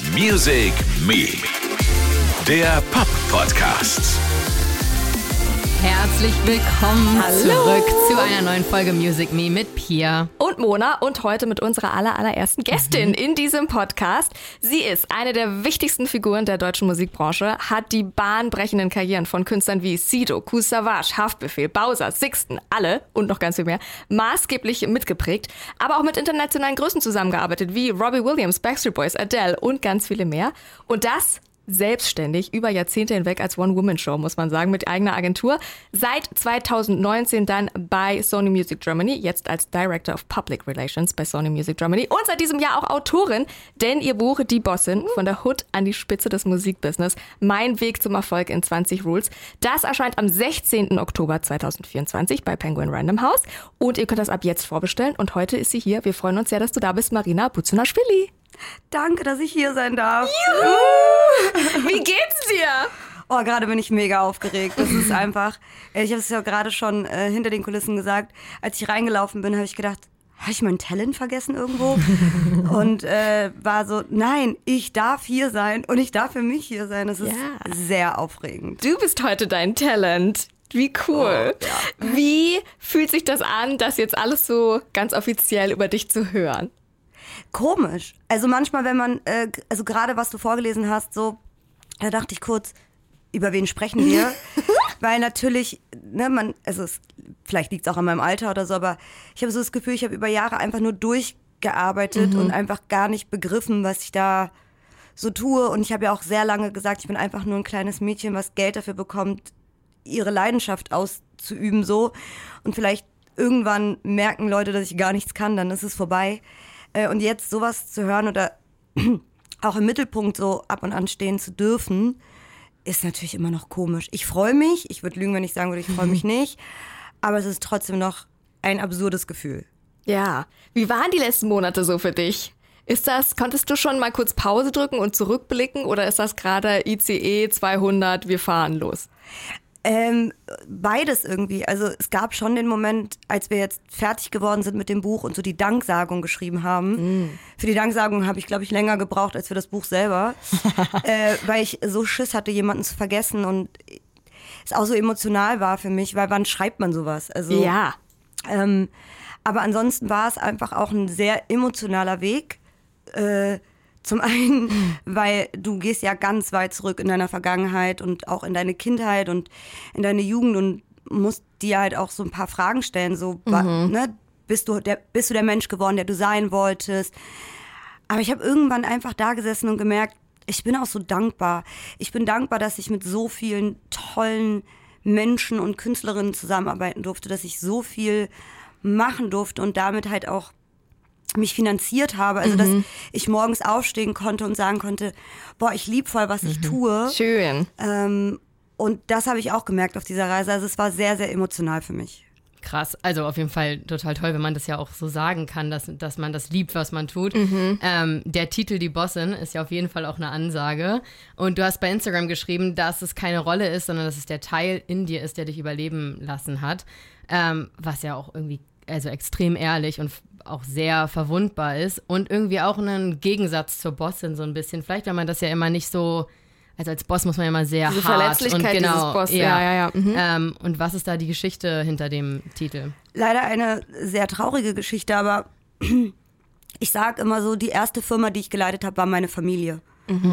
Music Me, der Pop-Podcast. Herzlich willkommen zurück zu einer neuen Folge Music Me mit Pia und Mona und heute mit unserer allerersten Gästin in diesem Podcast. Sie ist eine der wichtigsten Figuren der deutschen Musikbranche, hat die bahnbrechenden Karrieren von Künstlern wie Sido, Kool Savas, Haftbefehl, Bowser, Sixten, alle und noch ganz viel mehr maßgeblich mitgeprägt, aber auch mit internationalen Größen zusammengearbeitet wie Robbie Williams, Backstreet Boys, Adele und ganz viele mehr. Und das selbstständig über Jahrzehnte hinweg als One-Woman-Show, muss man sagen, mit eigener Agentur. Seit 2019 dann bei Sony Music Germany, jetzt als Director of Public Relations bei Sony Music Germany und seit diesem Jahr auch Autorin, denn ihr Buch Die Bossin, von der Hood an die Spitze des Musikbusiness, Mein Weg zum Erfolg in 20 Rules, das erscheint am 16. Oktober 2024 bei Penguin Random House und ihr könnt das ab jetzt vorbestellen und heute ist sie hier. Wir freuen uns sehr, dass du da bist, Marina Buzunashvili. Danke, dass ich hier sein darf. Juhu! Wie geht's dir? Oh, gerade bin ich mega aufgeregt. Das ist einfach, ich habe es ja gerade schon hinter den Kulissen gesagt, als ich reingelaufen bin, habe ich gedacht, habe ich mein Talent vergessen irgendwo? Und war so, nein, ich darf hier sein und ich darf für mich hier sein. Das ist sehr aufregend. Du bist heute dein Talent. Wie cool. Oh, ja. Wie fühlt sich das an, das jetzt alles so ganz offiziell über dich zu hören? Komisch. Also manchmal, wenn man, also gerade was du vorgelesen hast, so, da dachte ich kurz, über wen sprechen wir? Weil natürlich, ne, vielleicht liegt es auch an meinem Alter oder so, aber ich habe so das Gefühl, ich habe über Jahre einfach nur durchgearbeitet und einfach gar nicht begriffen, was ich da so tue. Und ich habe ja auch sehr lange gesagt, ich bin einfach nur ein kleines Mädchen, was Geld dafür bekommt, ihre Leidenschaft auszuüben, so. Und vielleicht irgendwann merken Leute, dass ich gar nichts kann, dann ist es vorbei. Und jetzt sowas zu hören oder auch im Mittelpunkt so ab und an stehen zu dürfen, ist natürlich immer noch komisch. Ich freue mich, ich würde lügen, wenn ich sagen würde, ich freue mich nicht, aber es ist trotzdem noch ein absurdes Gefühl. Ja, wie waren die letzten Monate so für dich? Konntest du schon mal kurz Pause drücken und zurückblicken oder ist das gerade ICE 200, wir fahren los? Beides irgendwie. Also es gab schon den Moment, als wir jetzt fertig geworden sind mit dem Buch und so die Danksagung geschrieben haben. Für die Danksagung habe ich, glaube ich, länger gebraucht als für das Buch selber, weil ich so Schiss hatte, jemanden zu vergessen und es auch so emotional war für mich, weil wann schreibt man sowas? Also, ja. Aber ansonsten war es einfach auch ein sehr emotionaler Weg. Zum einen, weil du gehst ja ganz weit zurück in deiner Vergangenheit und auch in deine Kindheit und in deine Jugend und musst dir halt auch so ein paar Fragen stellen. So, ne, bist du der Mensch geworden, der du sein wolltest? Aber ich habe irgendwann einfach da gesessen und gemerkt, ich bin auch so dankbar. Ich bin dankbar, dass ich mit so vielen tollen Menschen und Künstlerinnen zusammenarbeiten durfte, dass ich so viel machen durfte und damit halt auch mich finanziert habe, also dass ich morgens aufstehen konnte und sagen konnte, boah, ich liebe voll, was ich tue. Schön. Und das habe ich auch gemerkt auf dieser Reise. Also es war sehr, sehr emotional für mich. Krass, also auf jeden Fall total toll, wenn man das ja auch so sagen kann, dass man das liebt, was man tut. Der Titel Die Bossin ist ja auf jeden Fall auch eine Ansage. Und du hast bei Instagram geschrieben, dass es keine Rolle ist, sondern dass es der Teil in dir ist, der dich überleben lassen hat. Was ja auch irgendwie extrem ehrlich und auch sehr verwundbar ist und irgendwie auch ein Gegensatz zur Bossin so ein bisschen. Vielleicht, weil man das ja immer nicht so, also als Boss muss man ja immer sehr diese hart Verletzlichkeit und genau. Dieses Boss. Ja. Und was ist da die Geschichte hinter dem Titel? Leider eine sehr traurige Geschichte, aber ich sage immer so, die erste Firma, die ich geleitet habe, war meine Familie.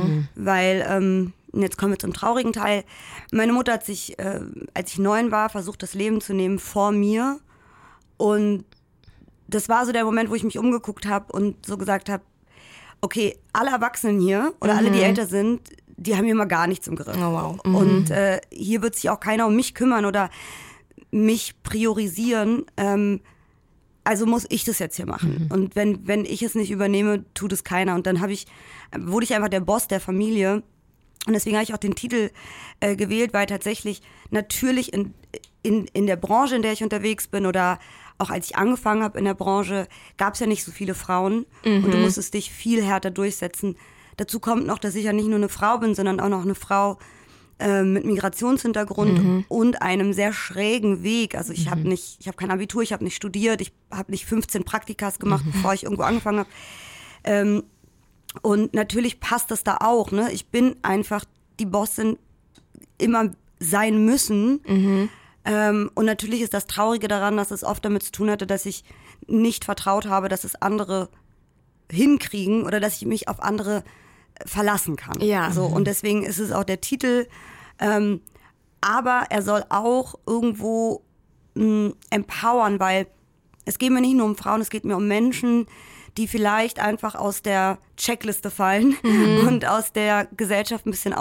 Weil, jetzt kommen wir zum traurigen Teil, meine Mutter hat sich, als ich 9 war, versucht, das Leben zu nehmen vor mir. Und das war so der Moment, wo ich mich umgeguckt habe und so gesagt habe, okay, alle Erwachsenen hier oder alle, die älter sind, die haben hier mal gar nichts im Griff. Oh, wow. Und hier wird sich auch keiner um mich kümmern oder mich priorisieren. Also muss ich das jetzt hier machen. Und wenn ich es nicht übernehme, tut es keiner. Und dann wurde ich einfach der Boss der Familie. Und deswegen habe ich auch den Titel gewählt, weil tatsächlich natürlich in der Branche, in der ich unterwegs bin oder auch als ich angefangen habe in der Branche, gab es ja nicht so viele Frauen und du musstest dich viel härter durchsetzen. Dazu kommt noch, dass ich ja nicht nur eine Frau bin, sondern auch noch eine Frau mit Migrationshintergrund und einem sehr schrägen Weg. Also ich habe kein Abitur, ich habe nicht studiert, ich habe nicht 15 Praktikas gemacht, bevor ich irgendwo angefangen habe. Und natürlich passt das da auch, ne? Ich bin einfach die Bossin immer sein müssen. Und natürlich ist das Traurige daran, dass es oft damit zu tun hatte, dass ich nicht vertraut habe, dass es andere hinkriegen oder dass ich mich auf andere verlassen kann. Ja. So, und deswegen ist es auch der Titel. Aber er soll auch irgendwo empowern, weil es geht mir nicht nur um Frauen, es geht mir um Menschen, die vielleicht einfach aus der Checkliste fallen und aus der Gesellschaft ein bisschen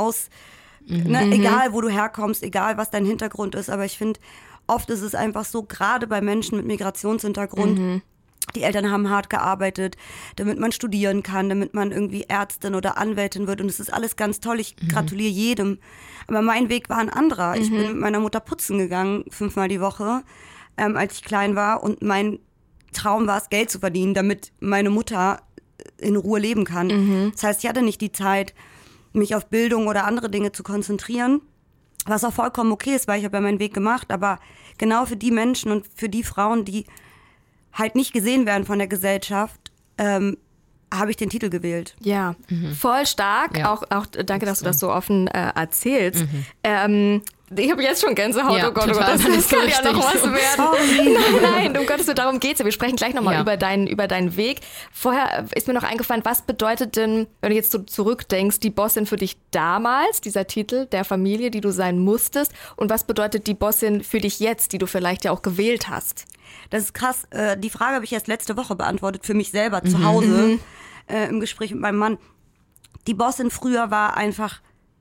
egal wo du herkommst, egal was dein Hintergrund ist, aber ich finde, oft ist es einfach so, gerade bei Menschen mit Migrationshintergrund, die Eltern haben hart gearbeitet, damit man studieren kann, damit man irgendwie Ärztin oder Anwältin wird und es ist alles ganz toll, ich gratuliere jedem, aber mein Weg war ein anderer. Ich bin mit meiner Mutter putzen gegangen, 5-mal die Woche, als ich klein war und mein Traum war es, Geld zu verdienen, damit meine Mutter in Ruhe leben kann. Das heißt, ich hatte nicht die Zeit, mich auf Bildung oder andere Dinge zu konzentrieren, was auch vollkommen okay ist, weil ich habe ja meinen Weg gemacht, aber genau für die Menschen und für die Frauen, die halt nicht gesehen werden von der Gesellschaft, habe ich den Titel gewählt. Ja, voll stark. Ja. Auch danke, dass du das so offen erzählst. Ich habe jetzt schon Gänsehaut, Ja, oh Gott, total. das kann ja noch was werden. Nein, um Gottes Willen, darum geht's. Wir sprechen gleich nochmal über deinen Weg. Vorher ist mir noch eingefallen, was bedeutet denn, wenn du jetzt so zurückdenkst, die Bossin für dich damals, dieser Titel der Familie, die du sein musstest, und was bedeutet die Bossin für dich jetzt, die du vielleicht ja auch gewählt hast? Das ist krass. Die Frage habe ich erst letzte Woche beantwortet, für mich selber zu Hause, im Gespräch mit meinem Mann. Die Bossin früher war einfach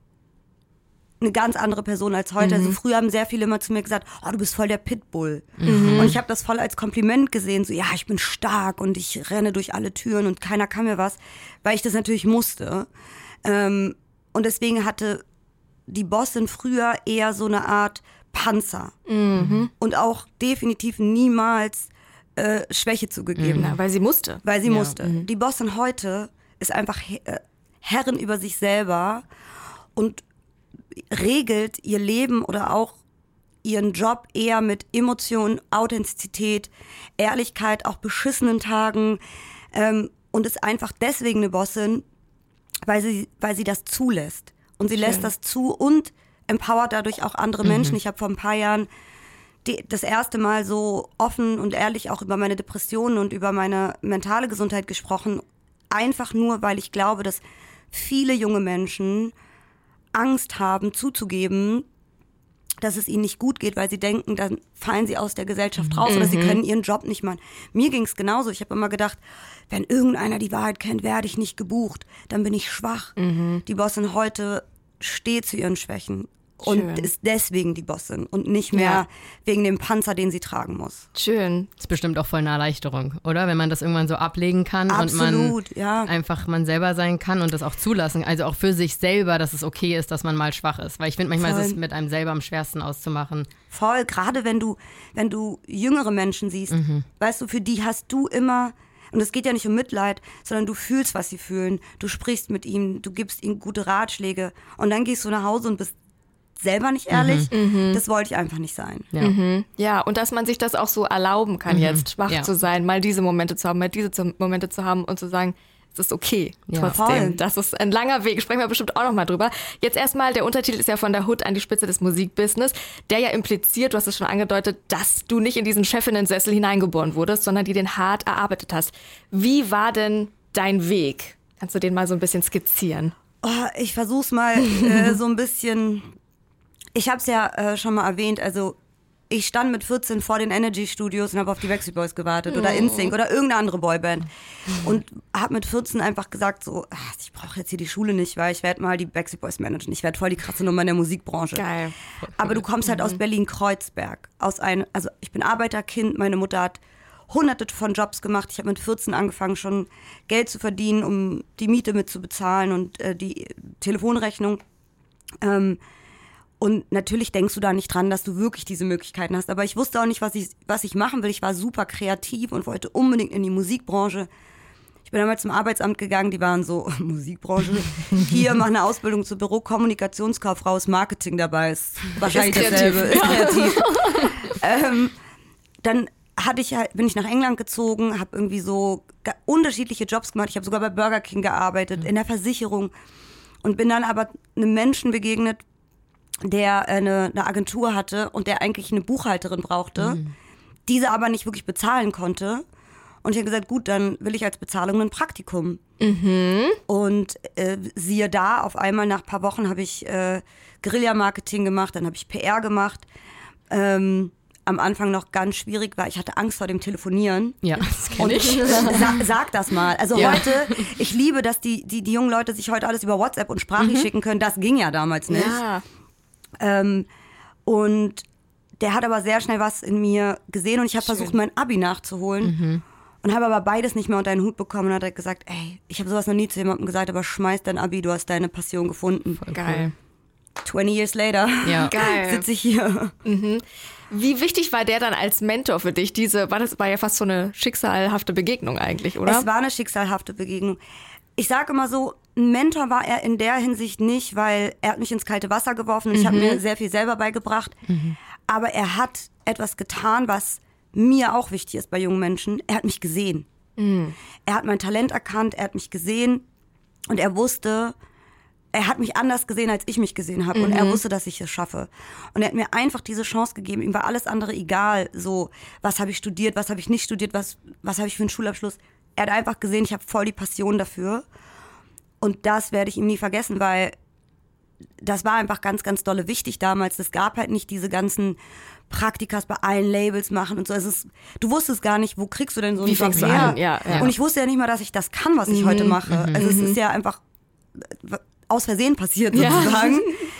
eine ganz andere Person als heute. Also früher haben sehr viele immer zu mir gesagt, oh, du bist voll der Pitbull. Und ich habe das voll als Kompliment gesehen, so ja, ich bin stark und ich renne durch alle Türen und keiner kann mir was, weil ich das natürlich musste. Und deswegen hatte die Bossin früher eher so eine Art Panzer und auch definitiv niemals Schwäche zugegeben. Na, weil sie musste. Weil sie musste. Die Bossin heute ist einfach Herrin über sich selber und regelt ihr Leben oder auch ihren Job eher mit Emotionen, Authentizität, Ehrlichkeit, auch beschissenen Tagen und ist einfach deswegen eine Bossin, weil sie das zulässt. Und sie lässt das zu und empowert dadurch auch andere Menschen. Ich habe vor ein paar Jahren das erste Mal so offen und ehrlich auch über meine Depressionen und über meine mentale Gesundheit gesprochen. Einfach nur, weil ich glaube, dass viele junge Menschen Angst haben, zuzugeben, dass es ihnen nicht gut geht, weil sie denken, dann fallen sie aus der Gesellschaft raus oder sie können ihren Job nicht machen. Mir ging es genauso. Ich habe immer gedacht, wenn irgendeiner die Wahrheit kennt, werde ich nicht gebucht. Dann bin ich schwach. Die Bossin heute steht zu ihren Schwächen und ist deswegen die Bossin und nicht mehr wegen dem Panzer, den sie tragen muss. Schön. Das ist bestimmt auch voll eine Erleichterung, oder? Wenn man das irgendwann so ablegen kann Absolut, und man einfach man selber sein kann und das auch zulassen. Also auch für sich selber, dass es okay ist, dass man mal schwach ist. Weil ich finde, manchmal ist es mit einem selber am schwersten auszumachen. Voll, gerade wenn du jüngere Menschen siehst, weißt du, für die hast du immer, und es geht ja nicht um Mitleid, sondern du fühlst, was sie fühlen. Du sprichst mit ihnen, du gibst ihnen gute Ratschläge und dann gehst du nach Hause und bist selber nicht ehrlich. Das wollte ich einfach nicht sein. Ja, und dass man sich das auch so erlauben kann, jetzt schwach zu sein, mal diese Momente zu haben, mal diese Momente zu haben und zu sagen, es ist okay, trotzdem. Voll. Das ist ein langer Weg, sprechen wir bestimmt auch noch mal drüber. Jetzt erstmal, der Untertitel ist ja von der Hood an die Spitze des Musikbusiness, der ja impliziert, du hast es schon angedeutet, dass du nicht in diesen Chefinnensessel hineingeboren wurdest, sondern die den hart erarbeitet hast. Wie war denn dein Weg? Kannst du den mal so ein bisschen skizzieren? Oh, ich versuch's mal so ein bisschen. Ich habe es ja schon mal erwähnt, also ich stand mit 14 vor den Energy-Studios und habe auf die Backstreet Boys gewartet oder NSYNC oder irgendeine andere Boyband und habe mit 14 einfach gesagt so, ich brauche jetzt hier die Schule nicht, weil ich werde mal die Backstreet Boys managen. Ich werde voll die krasse Nummer in der Musikbranche. Geil. Aber du kommst halt aus Berlin-Kreuzberg, also ich bin Arbeiterkind, meine Mutter hat hunderte von Jobs gemacht. Ich habe mit 14 angefangen, schon Geld zu verdienen, um die Miete mitzubezahlen und die Telefonrechnung. Und natürlich denkst du da nicht dran, dass du wirklich diese Möglichkeiten hast. Aber ich wusste auch nicht, was ich machen will. Ich war super kreativ und wollte unbedingt in die Musikbranche. Ich bin damals zum Arbeitsamt gegangen, die waren so, Musikbranche, hier, mach eine Ausbildung zur Bürokommunikationskauffrau, ist Marketing dabei, ist wahrscheinlich dasselbe, ist kreativ. Dann bin ich nach England gezogen, habe irgendwie so unterschiedliche Jobs gemacht. Ich habe sogar bei Burger King gearbeitet, in der Versicherung. Und bin dann aber einem Menschen begegnet, der eine Agentur hatte und der eigentlich eine Buchhalterin brauchte, diese aber nicht wirklich bezahlen konnte. Und ich habe gesagt, gut, dann will ich als Bezahlung ein Praktikum. Und siehe da, auf einmal nach ein paar Wochen habe ich Guerilla-Marketing gemacht, dann habe ich PR gemacht. Am Anfang noch ganz schwierig war, ich hatte Angst vor dem Telefonieren. Ja, das kenne ich. Sag das mal. Also heute, ich liebe, dass die jungen Leute sich heute alles über WhatsApp und Sprachlich schicken können. Das ging ja damals nicht. Ja. Und der hat aber sehr schnell was in mir gesehen und ich habe versucht, mein Abi nachzuholen. Und habe aber beides nicht mehr unter einen Hut bekommen und hat gesagt, ey, ich habe sowas noch nie zu jemandem gesagt, aber schmeiß dein Abi, du hast deine Passion gefunden. Voll Geil. 20 years later Geil. sitze ich hier. Wie wichtig war der dann als Mentor für dich? Das war ja fast so eine schicksalhafte Begegnung eigentlich, oder? Es war eine schicksalhafte Begegnung. Ich sage immer so, ein Mentor war er in der Hinsicht nicht, weil er hat mich ins kalte Wasser geworfen und ich habe mir sehr viel selber beigebracht. Aber er hat etwas getan, was mir auch wichtig ist bei jungen Menschen. Er hat mich gesehen. Er hat mein Talent erkannt, er hat mich gesehen und er wusste, er hat mich anders gesehen, als ich mich gesehen habe. Und er wusste, dass ich es schaffe. Und er hat mir einfach diese Chance gegeben. Ihm war alles andere egal. So, was habe ich studiert, was habe ich nicht studiert, was habe ich für einen Schulabschluss. Er hat einfach gesehen, ich habe voll die Passion dafür. Und das werde ich ihm nie vergessen, weil das war einfach ganz, ganz dolle wichtig damals. Es gab halt nicht diese ganzen Praktikas bei allen Labels machen und so. Du wusstest gar nicht, wo kriegst du denn so einen Job her? Ja. Und ich wusste ja nicht mal, dass ich das kann, was ich heute mache. Also es ist ja einfach aus Versehen passiert sozusagen.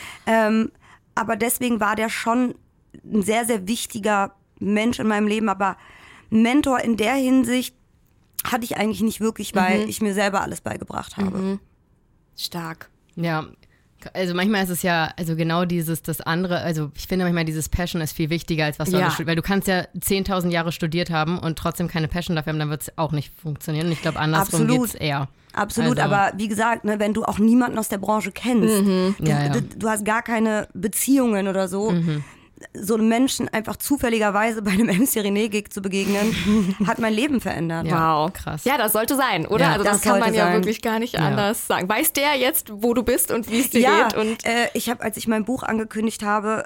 Aber deswegen war der schon ein sehr, sehr wichtiger Mensch in meinem Leben. Aber Mentor in der Hinsicht hatte ich eigentlich nicht wirklich, weil ich mir selber alles beigebracht habe. Stark. Ja, also manchmal ist es ja, also genau das andere, also ich finde manchmal dieses Passion ist viel wichtiger, als was du studiert, weil du kannst ja 10.000 Jahre studiert haben und trotzdem keine Passion dafür haben, dann wird es auch nicht funktionieren. Und ich glaube, andersrum geht es eher. Absolut, Also, aber wie gesagt, ne, wenn du auch niemanden aus der Branche kennst, du hast gar keine Beziehungen oder so, so einem Menschen einfach zufälligerweise bei einem MC René-Gig zu begegnen, hat mein Leben verändert. Ja. Wow. Krass. Ja, das sollte sein, oder? Ja, also das das kann man sollte ja sein. wirklich gar nicht anders sagen. Weiß der jetzt, wo du bist und wie es dir Ja, geht? Und ich habe, als ich mein Buch angekündigt habe,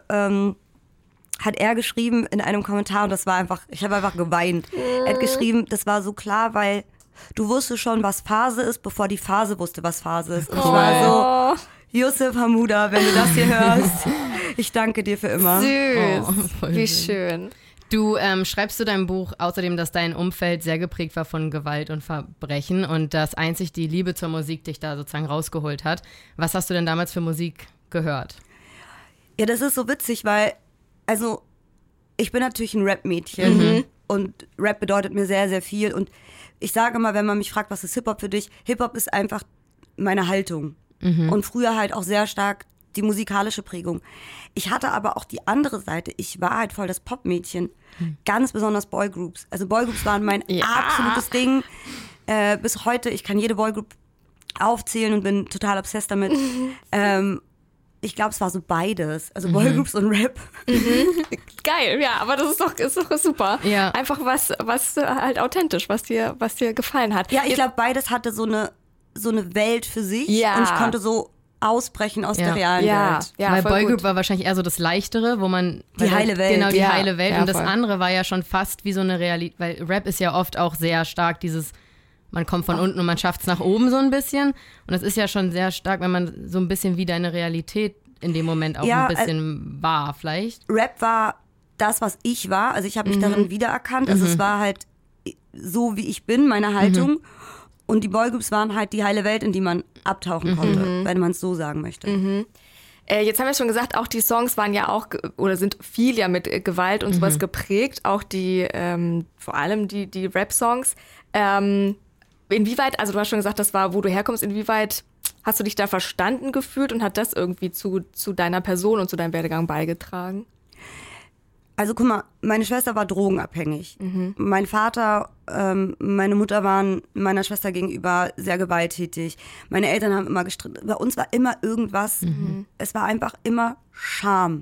hat er geschrieben in einem Kommentar, und das war einfach, ich habe einfach geweint. Er hat geschrieben, das war so klar, weil du wusstest schon, was Phase ist, bevor die Phase wusste, was Phase ist. Und ich war so, Yusuf Hamouda, wenn du das hier hörst, ich danke dir für immer. süß. voll Wie schön. schön. Du schreibst du deinem Buch außerdem, dass dein Umfeld sehr geprägt war von Gewalt und Verbrechen und dass einzig die Liebe zur Musik dich da sozusagen rausgeholt hat. Was hast du denn damals für Musik gehört? Ja, das ist so witzig, weil, also, ich bin natürlich ein Rap-Mädchen und Rap bedeutet mir sehr, sehr viel. Und ich sage immer, wenn man mich fragt, was ist Hip-Hop für dich? Hip-Hop ist einfach meine Haltung. Und früher halt auch sehr stark die musikalische Prägung. Ich hatte aber auch die andere Seite. Ich war halt voll das Pop-Mädchen. Ganz besonders Boygroups. Also Boygroups waren mein absolutes Ding. Bis heute, ich kann jede Boygroup aufzählen und bin total obsessed damit. Ich glaube, es war so beides. Also Boygroups und Rap. Geil, ja, aber das ist doch super. Ja. Einfach was halt authentisch, was dir gefallen hat. Ja, ich glaube, beides hatte so eine Welt für sich. Ja. Und ich konnte so ausbrechen aus der realen Welt. Ja, weil voll Boygroup gut. war wahrscheinlich eher so das Leichtere, wo man... Die heile Welt. Genau, die Ja, heile Welt. ja, Und das voll. andere war ja schon fast wie so eine Realität, weil Rap ist ja oft auch sehr stark dieses, man kommt von unten und man schafft es nach oben so ein bisschen. Und das ist ja schon sehr stark, wenn man so ein bisschen wie deine Realität in dem Moment auch Ja, ein bisschen war vielleicht. Rap war das, was ich war. Also ich habe mich darin wiedererkannt. Also es war halt so, wie ich bin, meine Haltung. Und die Boygroups waren halt die heile Welt, in die man abtauchen konnte, wenn man es so sagen möchte. Jetzt haben wir schon gesagt, auch die Songs waren ja auch, oder sind viel ja mit Gewalt und sowas geprägt. Auch die, vor allem die Rap-Songs. Inwieweit, also du hast schon gesagt, das war, wo du herkommst, inwieweit hast du dich da verstanden gefühlt und hat das irgendwie zu deiner Person und zu deinem Werdegang beigetragen? Also guck mal, meine Schwester war drogenabhängig. Mein Vater, meine Mutter waren meiner Schwester gegenüber sehr gewalttätig. Meine Eltern haben immer gestritten. Bei uns war immer irgendwas. Es war einfach immer Scham.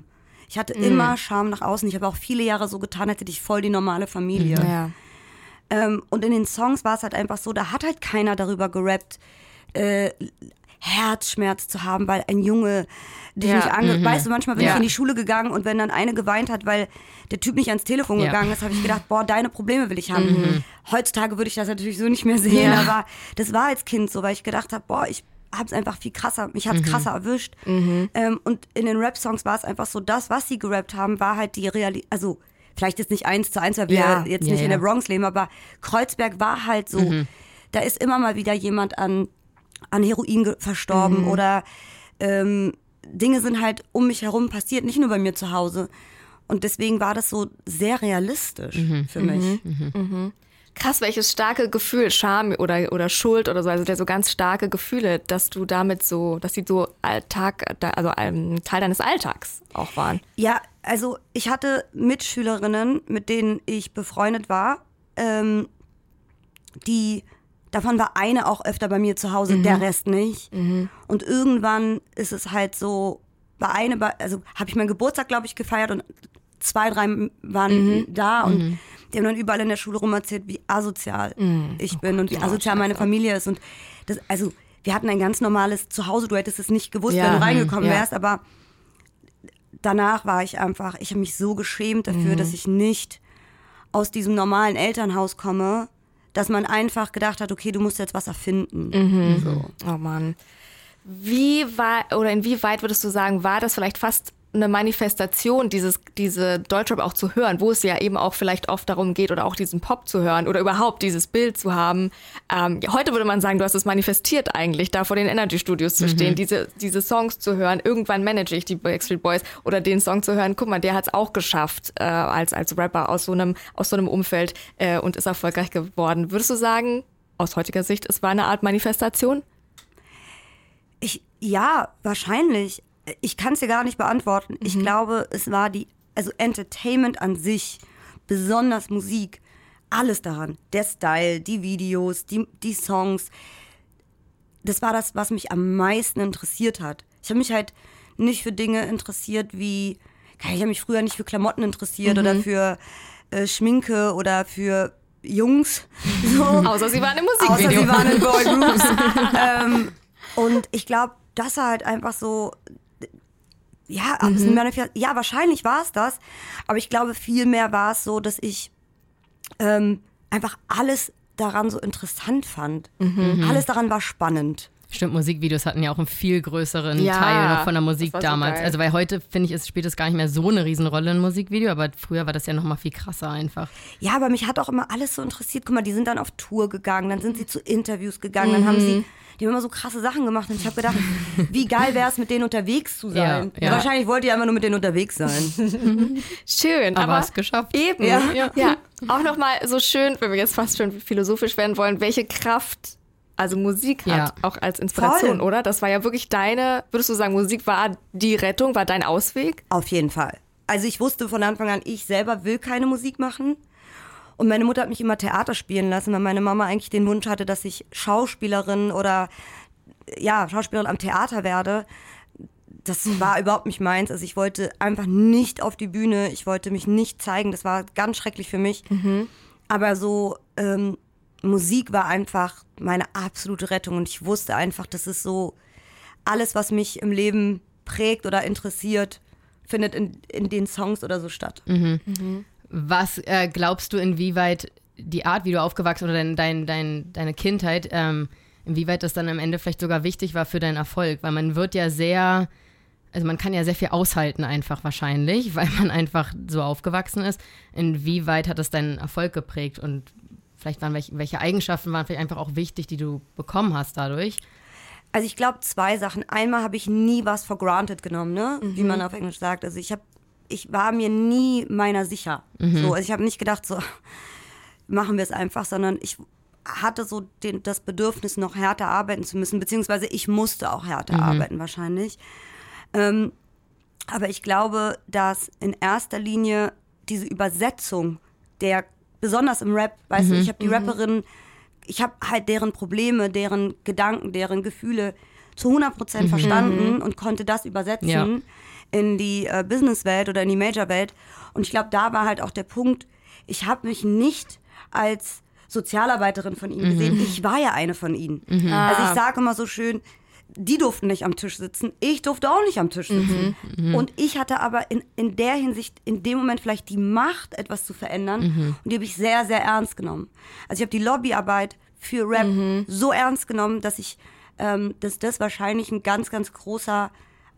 Ich hatte immer Scham nach außen. Ich habe auch viele Jahre so getan, als hätte ich voll die normale Familie. Ja. Und in den Songs war es halt einfach so, da hat halt keiner darüber gerappt, Herzschmerz zu haben, weil ein Junge dich nicht weißt du, manchmal bin ich in die Schule gegangen und wenn dann eine geweint hat, weil der Typ nicht ans Telefon gegangen ist, habe ich gedacht, boah, deine Probleme will ich haben. Heutzutage würde ich das natürlich so nicht mehr sehen, aber das war als Kind so, weil ich gedacht habe, boah, ich hab's einfach viel krasser, mich hat's krasser erwischt. Und in den Rap-Songs war es einfach so, das, was sie gerappt haben, war halt die Realität, also vielleicht jetzt nicht 1:1, weil wir jetzt nicht in der Bronx leben, aber Kreuzberg war halt so, da ist immer mal wieder jemand an Heroin verstorben oder Dinge sind halt um mich herum passiert, nicht nur bei mir zu Hause. Und deswegen war das so sehr realistisch für mich. Krass, welches starke Gefühl, Scham oder Schuld oder so, also so ganz starke Gefühle, dass du damit so, dass sie so Alltag, also ein Teil deines Alltags auch waren. Ja, also ich hatte Mitschülerinnen, mit denen ich befreundet war, davon war eine auch öfter bei mir zu Hause, der Rest nicht. Und irgendwann ist es halt so, also habe ich meinen Geburtstag, glaube ich, gefeiert und 2, 3 waren da und die haben dann überall in der Schule rum erzählt, wie asozial ich bin und wie asozial meine Familie ist. Und das, also wir hatten ein ganz normales Zuhause, du hättest es nicht gewusst, wenn du reingekommen wärst, aber danach war ich habe mich so geschämt dafür, dass ich nicht aus diesem normalen Elternhaus komme, dass man einfach gedacht hat, okay, du musst jetzt was erfinden. So. Oh Mann. Inwieweit würdest du sagen, war das vielleicht fast eine Manifestation, diese Deutschrap auch zu hören, wo es ja eben auch vielleicht oft darum geht oder auch diesen Pop zu hören oder überhaupt dieses Bild zu haben. Heute würde man sagen, du hast es manifestiert eigentlich, da vor den Energy Studios zu stehen, diese Songs zu hören. Irgendwann manage ich die Backstreet Boys oder den Song zu hören. Guck mal, der hat es auch geschafft als Rapper aus so einem Umfeld und ist erfolgreich geworden. Würdest du sagen, aus heutiger Sicht, es war eine Art Manifestation? Ja, wahrscheinlich. Ich kann es dir gar nicht beantworten. Ich glaube, es war Entertainment an sich, besonders Musik, alles daran. Der Style, die Videos, die Songs. Das war das, was mich am meisten interessiert hat. Ich habe mich halt nicht für Dinge interessiert ich habe mich früher nicht für Klamotten interessiert oder für Schminke oder für Jungs. So. Außer sie waren im Musikvideo. Außer sie waren in Boygroups. Und ich glaube, das war halt einfach so... Ja, wahrscheinlich war es das. Aber ich glaube, vielmehr war es so, dass ich einfach alles daran so interessant fand. Alles daran war spannend. Stimmt, Musikvideos hatten ja auch einen viel größeren Teil noch von der Musik damals. So also weil heute, finde ich, spielt es gar nicht mehr so eine Riesenrolle in Musikvideo, aber früher war das ja noch mal viel krasser einfach. Ja, aber mich hat auch immer alles so interessiert. Guck mal, die sind dann auf Tour gegangen, dann sind sie zu Interviews gegangen, dann haben die haben immer so krasse Sachen gemacht und ich habe gedacht, wie geil wäre es, mit denen unterwegs zu sein. Ja. Wahrscheinlich wollt ihr einfach nur mit denen unterwegs sein. Schön, aber hast es geschafft. Eben, ja. Auch nochmal so schön, wenn wir jetzt fast schon philosophisch werden wollen, welche Kraft also Musik hat, auch als Inspiration, voll. Oder? Das war ja wirklich würdest du sagen, Musik war die Rettung, war dein Ausweg? Auf jeden Fall. Also ich wusste von Anfang an, ich selber will keine Musik machen. Und meine Mutter hat mich immer Theater spielen lassen, weil meine Mama eigentlich den Wunsch hatte, dass ich Schauspielerin am Theater werde. Das war überhaupt nicht meins. Also ich wollte einfach nicht auf die Bühne, ich wollte mich nicht zeigen. Das war ganz schrecklich für mich. Aber so Musik war einfach meine absolute Rettung. Und ich wusste einfach, das ist so alles, was mich im Leben prägt oder interessiert, findet in den Songs oder so statt. Was glaubst du, inwieweit die Art, wie du aufgewachsen oder deine Kindheit, inwieweit das dann am Ende vielleicht sogar wichtig war für deinen Erfolg? Weil man wird ja man kann ja sehr viel aushalten einfach wahrscheinlich, weil man einfach so aufgewachsen ist. Inwieweit hat das deinen Erfolg geprägt und vielleicht waren welche Eigenschaften waren vielleicht einfach auch wichtig, die du bekommen hast dadurch? Also ich glaube 2 Sachen. Einmal habe ich nie was for granted genommen, ne? Wie man auf Englisch sagt. Also ich war mir nie meiner sicher. So, also ich habe nicht gedacht, so machen wir es einfach, sondern ich hatte so das Bedürfnis, noch härter arbeiten zu müssen, beziehungsweise ich musste auch härter arbeiten wahrscheinlich. Aber ich glaube, dass in erster Linie diese Übersetzung besonders im Rap, weißt du, ich habe die Rapperinnen, ich habe halt deren Probleme, deren Gedanken, deren Gefühle zu 100% verstanden und konnte das übersetzen in die Businesswelt oder in die Majorwelt. Und ich glaube, da war halt auch der Punkt, ich habe mich nicht als Sozialarbeiterin von ihnen gesehen. Ich war ja eine von ihnen. Also ich sage immer so schön, die durften nicht am Tisch sitzen, ich durfte auch nicht am Tisch sitzen. Und ich hatte aber in der Hinsicht in dem Moment vielleicht die Macht, etwas zu verändern. Und die habe ich sehr, sehr ernst genommen. Also ich habe die Lobbyarbeit für Rap so ernst genommen, dass dass das wahrscheinlich ein ganz, ganz großes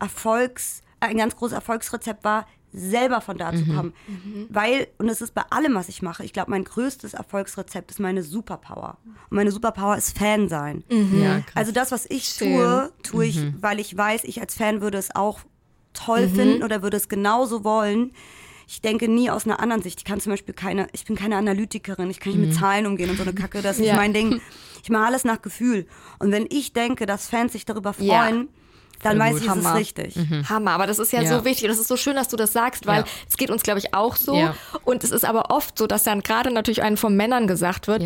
Erfolgsrezept war, selber von da zu kommen. Weil, und das ist bei allem, was ich mache, ich glaube, mein größtes Erfolgsrezept ist meine Superpower. Und meine Superpower ist Fan sein. Ja, krass. Also das, was ich tue ich, weil ich weiß, ich als Fan würde es auch toll finden oder würde es genauso wollen. Ich denke nie aus einer anderen Sicht. Ich bin keine Analytikerin, ich kann nicht mit Zahlen umgehen und so eine Kacke, das ist mein Ding. Ich mache alles nach Gefühl. Und wenn ich denke, dass Fans sich darüber freuen, dann weiß ich, es ist richtig. Hammer, aber das ist ja so wichtig. Das ist so schön, dass du das sagst, weil es geht uns, glaube ich, auch so. Ja. Und es ist aber oft so, dass dann gerade natürlich einen von Männern gesagt wird,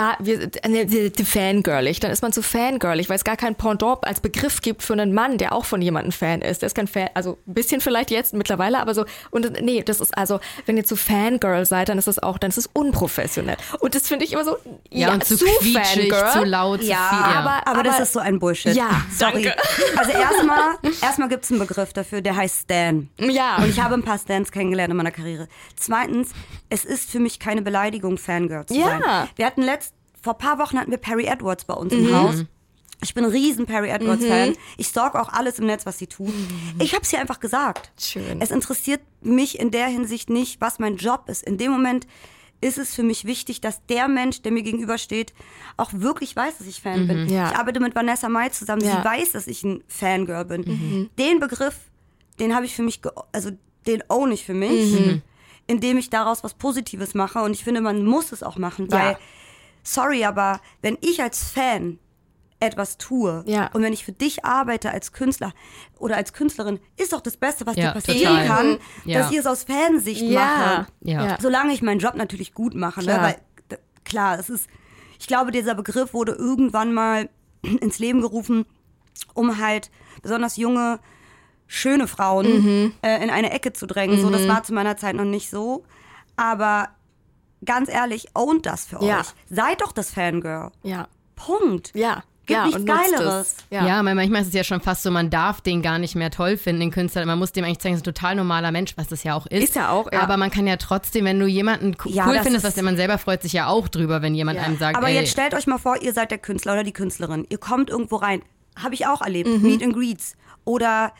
die fangirlig. Dann ist man zu fangirlig, weil es gar kein Pendant als Begriff gibt für einen Mann, der auch von jemandem Fan ist. Der ist kein Fan, also ein bisschen vielleicht jetzt mittlerweile, aber so. Und nee, das ist also, wenn ihr zu Fangirl seid, dann ist es unprofessionell. Und das finde ich immer so, und zu quietschig, zu laut, zu viel. Aber das ist so ein Bullshit. Ja, sorry. danke. Also erstmal gibt es einen Begriff dafür, der heißt Stan. Ja. Und ich habe ein paar Stans kennengelernt in meiner Karriere. Zweitens, es ist für mich keine Beleidigung, Fangirl zu sein. Wir hatten vor ein paar Wochen hatten wir Perry Edwards bei uns im Haus. Ich bin ein riesen Perry Edwards-Fan. Ich stalk auch alles im Netz, was sie tut. Ich habe es ihr einfach gesagt. Schön. Es interessiert mich in der Hinsicht nicht, was mein Job ist. In dem Moment ist es für mich wichtig, dass der Mensch, der mir gegenübersteht, auch wirklich weiß, dass ich Fan bin. Ja. Ich arbeite mit Vanessa Mai zusammen. Sie weiß, dass ich ein Fangirl bin. Den Begriff, den habe ich für mich, den own ich für mich, indem ich daraus was Positives mache. Und ich finde, man muss es auch machen, weil, sorry, aber wenn ich als Fan etwas tue und wenn ich für dich arbeite als Künstler oder als Künstlerin, ist doch das Beste, was dir passieren kann, dass ich es aus Fansicht mache. Ja. Solange ich meinen Job natürlich gut mache. Ne? Weil, klar, ich glaube, dieser Begriff wurde irgendwann mal ins Leben gerufen, um halt besonders junge, schöne Frauen in eine Ecke zu drängen. So, das war zu meiner Zeit noch nicht so. Aber ganz ehrlich, ownt das für euch. Seid doch das Fangirl. Ja. Punkt. Ja. Gibt nichts Geileres. Ja, manchmal ist es ja schon fast so, man darf den gar nicht mehr toll finden, den Künstler. Man muss dem eigentlich zeigen, es ist ein total normaler Mensch, was das ja auch ist. Ist ja auch, ja. Aber man kann ja trotzdem, wenn du jemanden cool findest, was man selber freut sich ja auch drüber, wenn jemand einem sagt, aber jetzt stellt euch mal vor, ihr seid der Künstler oder die Künstlerin. Ihr kommt irgendwo rein. Habe ich auch erlebt. Meet and Greets. Oder,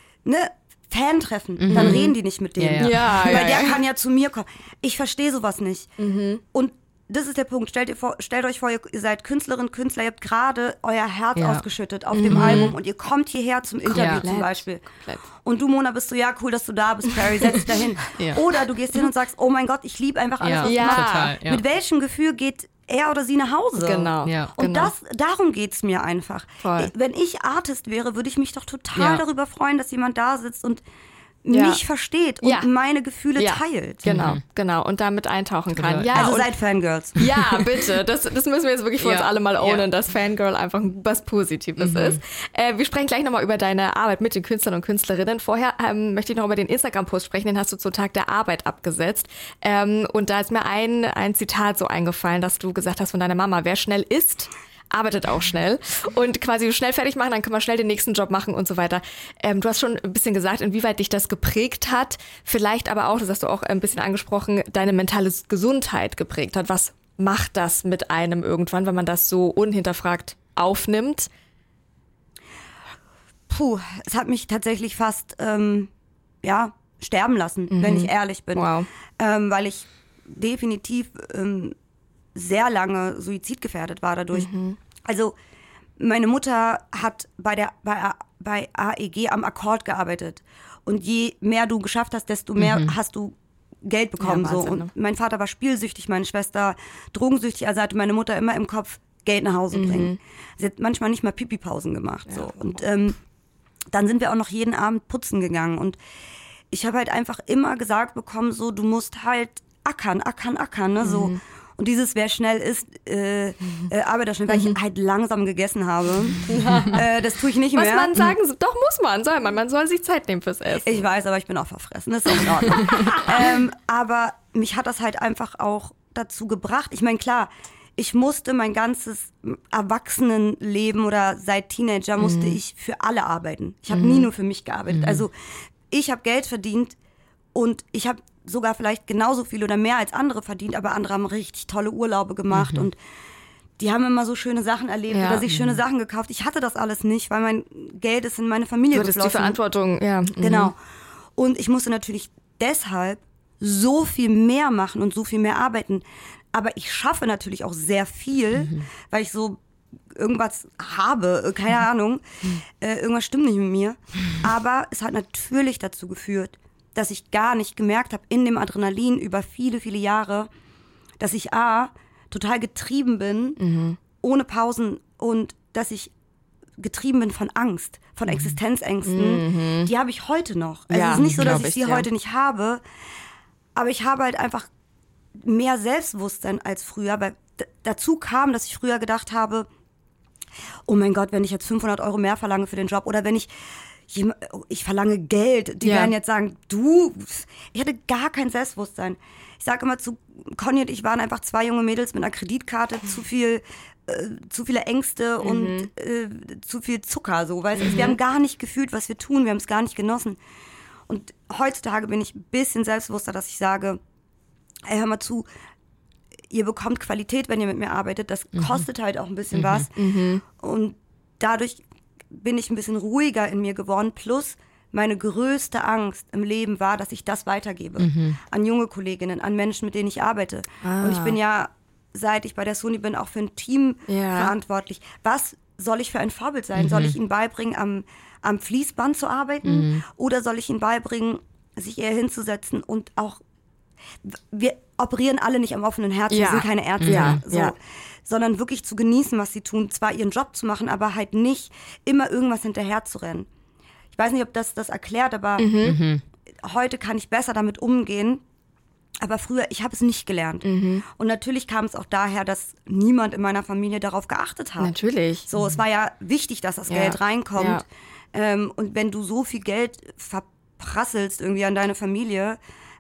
Fan-Treffen. Dann reden die nicht mit denen. Weil der kann ja zu mir kommen. Ich verstehe sowas nicht. Und das ist der Punkt. Stellt euch vor, ihr seid Künstlerin, Künstler, ihr habt gerade euer Herz ausgeschüttet auf dem Album und ihr kommt hierher zum Interview zum Beispiel. Und du, Mona, bist so, ja, cool, dass du da bist, Perry, setz dich dahin. Oder du gehst hin und sagst, oh mein Gott, ich liebe einfach alles, was du machst. Total, Mit welchem Gefühl geht er oder sie nach Hause? Genau. Und darum geht's mir einfach. Voll. Wenn ich Artist wäre, würde ich mich doch total darüber freuen, dass jemand da sitzt und mich versteht und meine Gefühle teilt. Genau. Und damit eintauchen kann. Ja, also seid Fangirls. Ja, bitte. Das müssen wir jetzt wirklich für uns alle mal ownen, dass Fangirl einfach was Positives ist. Wir sprechen gleich nochmal über deine Arbeit mit den Künstlern und Künstlerinnen. Vorher möchte ich noch über den Instagram-Post sprechen, den hast du zum Tag der Arbeit abgesetzt. Und da ist mir ein Zitat so eingefallen, dass du gesagt hast von deiner Mama, wer schnell isst, arbeitet auch schnell und quasi schnell fertig machen, dann kann man schnell den nächsten Job machen und so weiter. Du hast schon ein bisschen gesagt, inwieweit dich das geprägt hat, vielleicht aber auch, das hast du auch ein bisschen angesprochen, deine mentale Gesundheit geprägt hat. Was macht das mit einem irgendwann, wenn man das so unhinterfragt aufnimmt? Es hat mich tatsächlich fast sterben lassen, wenn ich ehrlich bin. Wow. Weil ich definitiv sehr lange suizidgefährdet war dadurch. Also meine Mutter hat bei AEG am Akkord gearbeitet. Und je mehr du geschafft hast, desto mehr hast du Geld bekommen. Ja, Wahnsinn, so. Und mein Vater war spielsüchtig, meine Schwester drogensüchtig. Also hatte meine Mutter immer im Kopf, Geld nach Hause bringen. Sie hat manchmal nicht mal Pipi-Pausen gemacht. Ja. So. Und dann sind wir auch noch jeden Abend putzen gegangen. Und ich habe halt einfach immer gesagt bekommen, so, du musst halt ackern, ne, so. Und Und dieses, wer schnell isst, arbeitet schnell, weil ich halt langsam gegessen habe. Das tue ich nicht mehr. Was man sagen soll, doch man soll sich Zeit nehmen fürs Essen. Ich weiß, aber ich bin auch verfressen, das ist auch in Ordnung. Aber mich hat das halt einfach auch dazu gebracht. Ich meine, klar, ich musste mein ganzes Erwachsenenleben oder seit Teenager musste ich für alle arbeiten. Ich habe nie nur für mich gearbeitet. Also ich habe Geld verdient und ich habe sogar vielleicht genauso viel oder mehr als andere verdient, aber andere haben richtig tolle Urlaube gemacht und die haben immer so schöne Sachen erlebt oder sich schöne Sachen gekauft. Ich hatte das alles nicht, weil mein Geld ist in meine Familie geflossen. Das ist die Verantwortung, ja. Genau. Und ich musste natürlich deshalb so viel mehr machen und so viel mehr arbeiten. Aber ich schaffe natürlich auch sehr viel, weil ich so irgendwas habe, keine Ahnung. Irgendwas stimmt nicht mit mir. Aber es hat natürlich dazu geführt, dass ich gar nicht gemerkt habe in dem Adrenalin über viele, viele Jahre, dass ich total getrieben bin, ohne Pausen und dass ich getrieben bin von Angst, von Existenzängsten. Die habe ich heute noch. Also es ist nicht so, dass ich sie heute nicht habe, aber ich habe halt einfach mehr Selbstbewusstsein als früher, weil dazu kam, dass ich früher gedacht habe, oh mein Gott, wenn ich jetzt 500 € mehr verlange für den Job oder wenn ich verlange Geld, die werden jetzt sagen, ich hatte gar kein Selbstbewusstsein. Ich sage immer zu Conny und ich waren einfach 2 junge Mädels mit einer Kreditkarte, zu viele Ängste und zu viel Zucker, so, weißt du, wir haben gar nicht gefühlt, was wir tun, wir haben es gar nicht genossen. Und heutzutage bin ich ein bisschen selbstbewusster, dass ich sage, ey, hör mal zu, ihr bekommt Qualität, wenn ihr mit mir arbeitet, das kostet halt auch ein bisschen was. Und dadurch bin ich ein bisschen ruhiger in mir geworden, plus meine größte Angst im Leben war, dass ich das weitergebe an junge Kolleginnen, an Menschen, mit denen ich arbeite. Und ich bin ja, seit ich bei der Sony bin, auch für ein Team verantwortlich. Was soll ich für ein Vorbild sein? Soll ich ihnen beibringen, am Fließband zu arbeiten? Oder soll ich ihnen beibringen, sich eher hinzusetzen und auch, wir operieren alle nicht am offenen Herzen, wir sind keine Ärzte, sondern wirklich zu genießen, was sie tun, zwar ihren Job zu machen, aber halt nicht immer irgendwas hinterher zu rennen. Ich weiß nicht, ob das erklärt, aber heute kann ich besser damit umgehen. Aber früher, ich habe es nicht gelernt. Und natürlich kam es auch daher, dass niemand in meiner Familie darauf geachtet hat. Natürlich. So, es war ja wichtig, dass das Geld reinkommt. Und wenn du so viel Geld verprasselst irgendwie an deine Familie,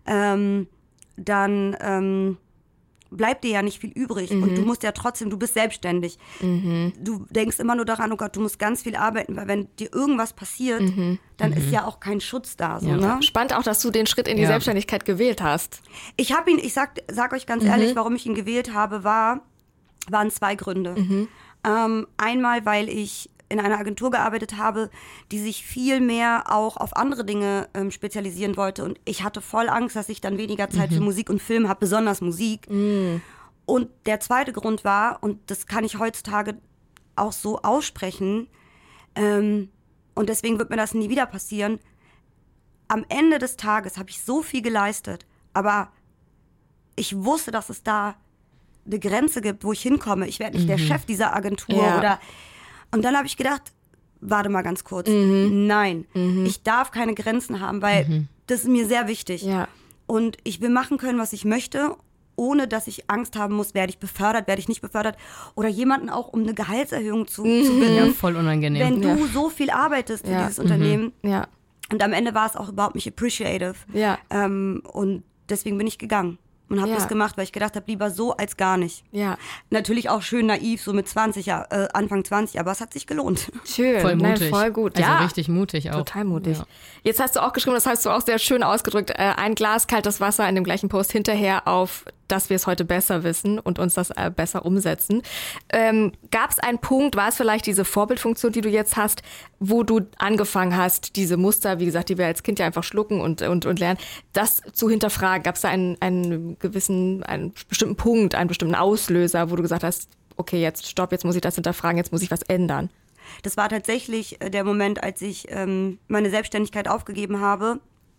dann bleibt dir ja nicht viel übrig. Und du musst ja trotzdem, du bist selbstständig. Du denkst immer nur daran, oh Gott, du musst ganz viel arbeiten, weil wenn dir irgendwas passiert, dann ist ja auch kein Schutz da. So, ne? Spannend auch, dass du den Schritt in die Selbstständigkeit gewählt hast. Ich habe ihn, ich sag euch ganz ehrlich, warum ich ihn gewählt habe, waren 2 Gründe. Einmal, weil ich in einer Agentur gearbeitet habe, die sich viel mehr auch auf andere Dinge spezialisieren wollte. Und ich hatte voll Angst, dass ich dann weniger Zeit für Musik und Film habe, besonders Musik. Und der zweite Grund war, und das kann ich heutzutage auch so aussprechen, und deswegen wird mir das nie wieder passieren, am Ende des Tages habe ich so viel geleistet, aber ich wusste, dass es da eine Grenze gibt, wo ich hinkomme. Ich werde nicht der Chef dieser Agentur oder... Und dann habe ich gedacht, warte mal ganz kurz, nein, ich darf keine Grenzen haben, weil das ist mir sehr wichtig. Ja. Und ich will machen können, was ich möchte, ohne dass ich Angst haben muss, werde ich befördert, werde ich nicht befördert. Oder jemanden auch um eine Gehaltserhöhung zu bitten. Ja, voll unangenehm. Wenn du so viel arbeitest für dieses Unternehmen. Ja. Und am Ende war es auch überhaupt nicht appreciative. Ja. Und deswegen bin ich gegangen. Und habe das gemacht, weil ich gedacht habe, lieber so als gar nicht. Ja. Natürlich auch schön naiv, so mit 20, Anfang 20, aber es hat sich gelohnt. Schön, voll mutig. Nein, voll gut. Also richtig mutig auch. Total mutig. Ja. Jetzt hast du auch geschrieben, das hast du auch sehr schön ausgedrückt, ein Glas kaltes Wasser in dem gleichen Post hinterher auf, dass wir es heute besser wissen und uns das besser umsetzen. Gab es einen Punkt, war es vielleicht diese Vorbildfunktion, die du jetzt hast, wo du angefangen hast, diese Muster, wie gesagt, die wir als Kind ja einfach schlucken und lernen, das zu hinterfragen? Gab es da einen bestimmten Punkt, einen bestimmten Auslöser, wo du gesagt hast, okay, jetzt stopp, jetzt muss ich das hinterfragen, jetzt muss ich was ändern? Das war tatsächlich der Moment, als ich meine Selbstständigkeit aufgegeben habe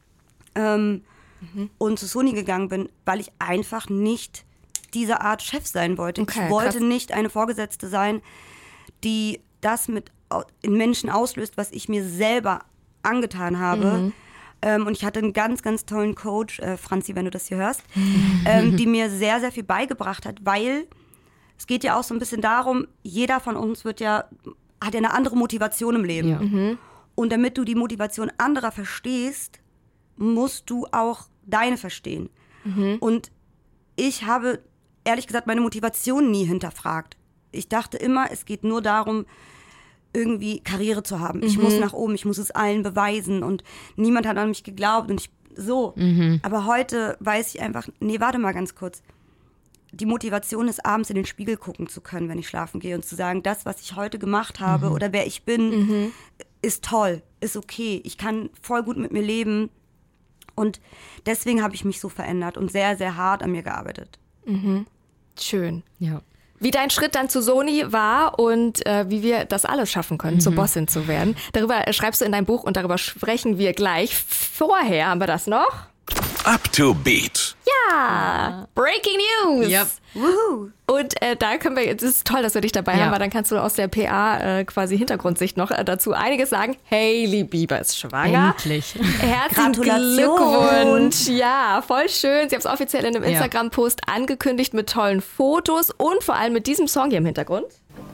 und zu Sony gegangen bin, weil ich einfach nicht diese Art Chef sein wollte. Okay, ich wollte nicht eine Vorgesetzte sein, die das in Menschen auslöst, was ich mir selber angetan habe. Und ich hatte einen ganz, ganz tollen Coach, Franzi, wenn du das hier hörst, die mir sehr, sehr viel beigebracht hat, weil es geht ja auch so ein bisschen darum, jeder von uns hat ja eine andere Motivation im Leben. Ja. Und damit du die Motivation anderer verstehst, musst du auch deine verstehen. Und ich habe, ehrlich gesagt, meine Motivation nie hinterfragt. Ich dachte immer, es geht nur darum, irgendwie Karriere zu haben. Ich muss nach oben, ich muss es allen beweisen und niemand hat an mich geglaubt und Aber heute weiß ich einfach, nee, warte mal ganz kurz. Die Motivation ist, abends in den Spiegel gucken zu können, wenn ich schlafen gehe und zu sagen, das, was ich heute gemacht habe oder wer ich bin, ist toll, ist okay. Ich kann voll gut mit mir leben und deswegen habe ich mich so verändert und sehr, sehr hart an mir gearbeitet. Schön. Ja. Wie dein Schritt dann zu Sony war und wie wir das alles schaffen können, zur Bossin zu werden. Darüber schreibst du in deinem Buch und darüber sprechen wir gleich. Vorher haben wir das noch. Up to Beat. Ja, Breaking News. Yep. Woohoo. Und da können wir, es ist toll, dass wir dich dabei haben, weil dann kannst du aus der PA quasi Hintergrundsicht noch dazu einiges sagen. Hailey Bieber ist schwanger. Endlich. Herzlichen Gratulation. Glückwunsch. Ja, voll schön. Sie haben es offiziell in einem Instagram-Post angekündigt mit tollen Fotos und vor allem mit diesem Song hier im Hintergrund.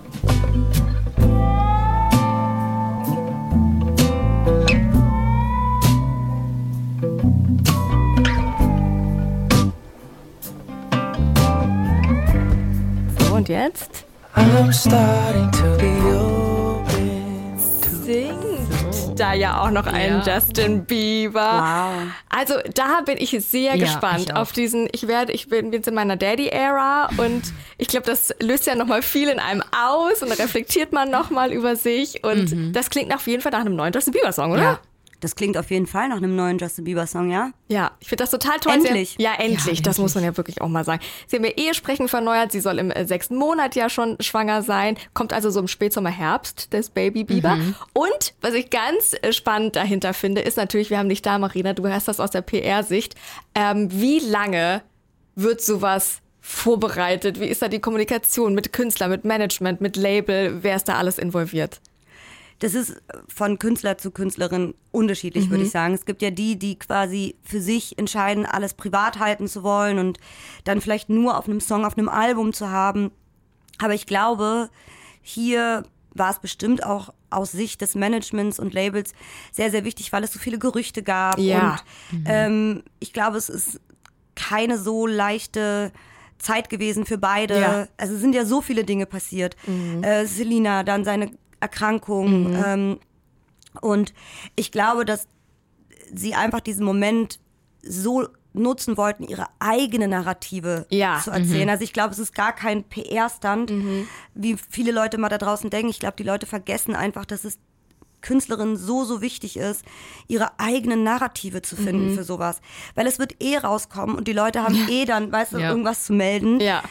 Und jetzt I'm starting to be open to singt da ja auch noch ein Justin Bieber. Wow. Also da bin ich sehr gespannt ich auch. auf diesen, ich bin jetzt in meiner Daddy-Ära und ich glaube, das löst ja nochmal viel in einem aus und da reflektiert man nochmal über sich und das klingt auf jeden Fall nach einem neuen Justin Bieber-Song, oder? Ja. Das klingt auf jeden Fall nach einem neuen Justin Bieber-Song, ja? Ja, ich finde das total toll. Endlich. Ja, endlich. Das muss man ja wirklich auch mal sagen. Sie haben ihr Ehesprechen erneuert. Sie soll im 6. Monat ja schon schwanger sein. Kommt also so im Spätsommer, Herbst des Baby Bieber. Und was ich ganz spannend dahinter finde, ist natürlich, wir haben dich da, Marina, du hast das aus der PR-Sicht. Wie lange wird sowas vorbereitet? Wie ist da die Kommunikation mit Künstlern, mit Management, mit Label? Wer ist da alles involviert? Das ist von Künstler zu Künstlerin unterschiedlich, würde ich sagen. Es gibt ja die quasi für sich entscheiden, alles privat halten zu wollen und dann vielleicht nur auf einem Song, auf einem Album zu haben. Aber ich glaube, hier war es bestimmt auch aus Sicht des Managements und Labels sehr, sehr wichtig, weil es so viele Gerüchte gab. Ja. Und ich glaube, es ist keine so leichte Zeit gewesen für beide. Ja. Also es sind ja so viele Dinge passiert. Selena, dann seine Erkrankung. Und ich glaube, dass sie einfach diesen Moment so nutzen wollten, ihre eigene Narrative zu erzählen. Also ich glaube, es ist gar kein PR-Stunt, wie viele Leute mal da draußen denken. Ich glaube, die Leute vergessen einfach, dass es Künstlerinnen so wichtig ist, ihre eigenen Narrative zu finden für sowas. Weil es wird rauskommen und die Leute haben dann, weißt du, irgendwas zu melden. Ja.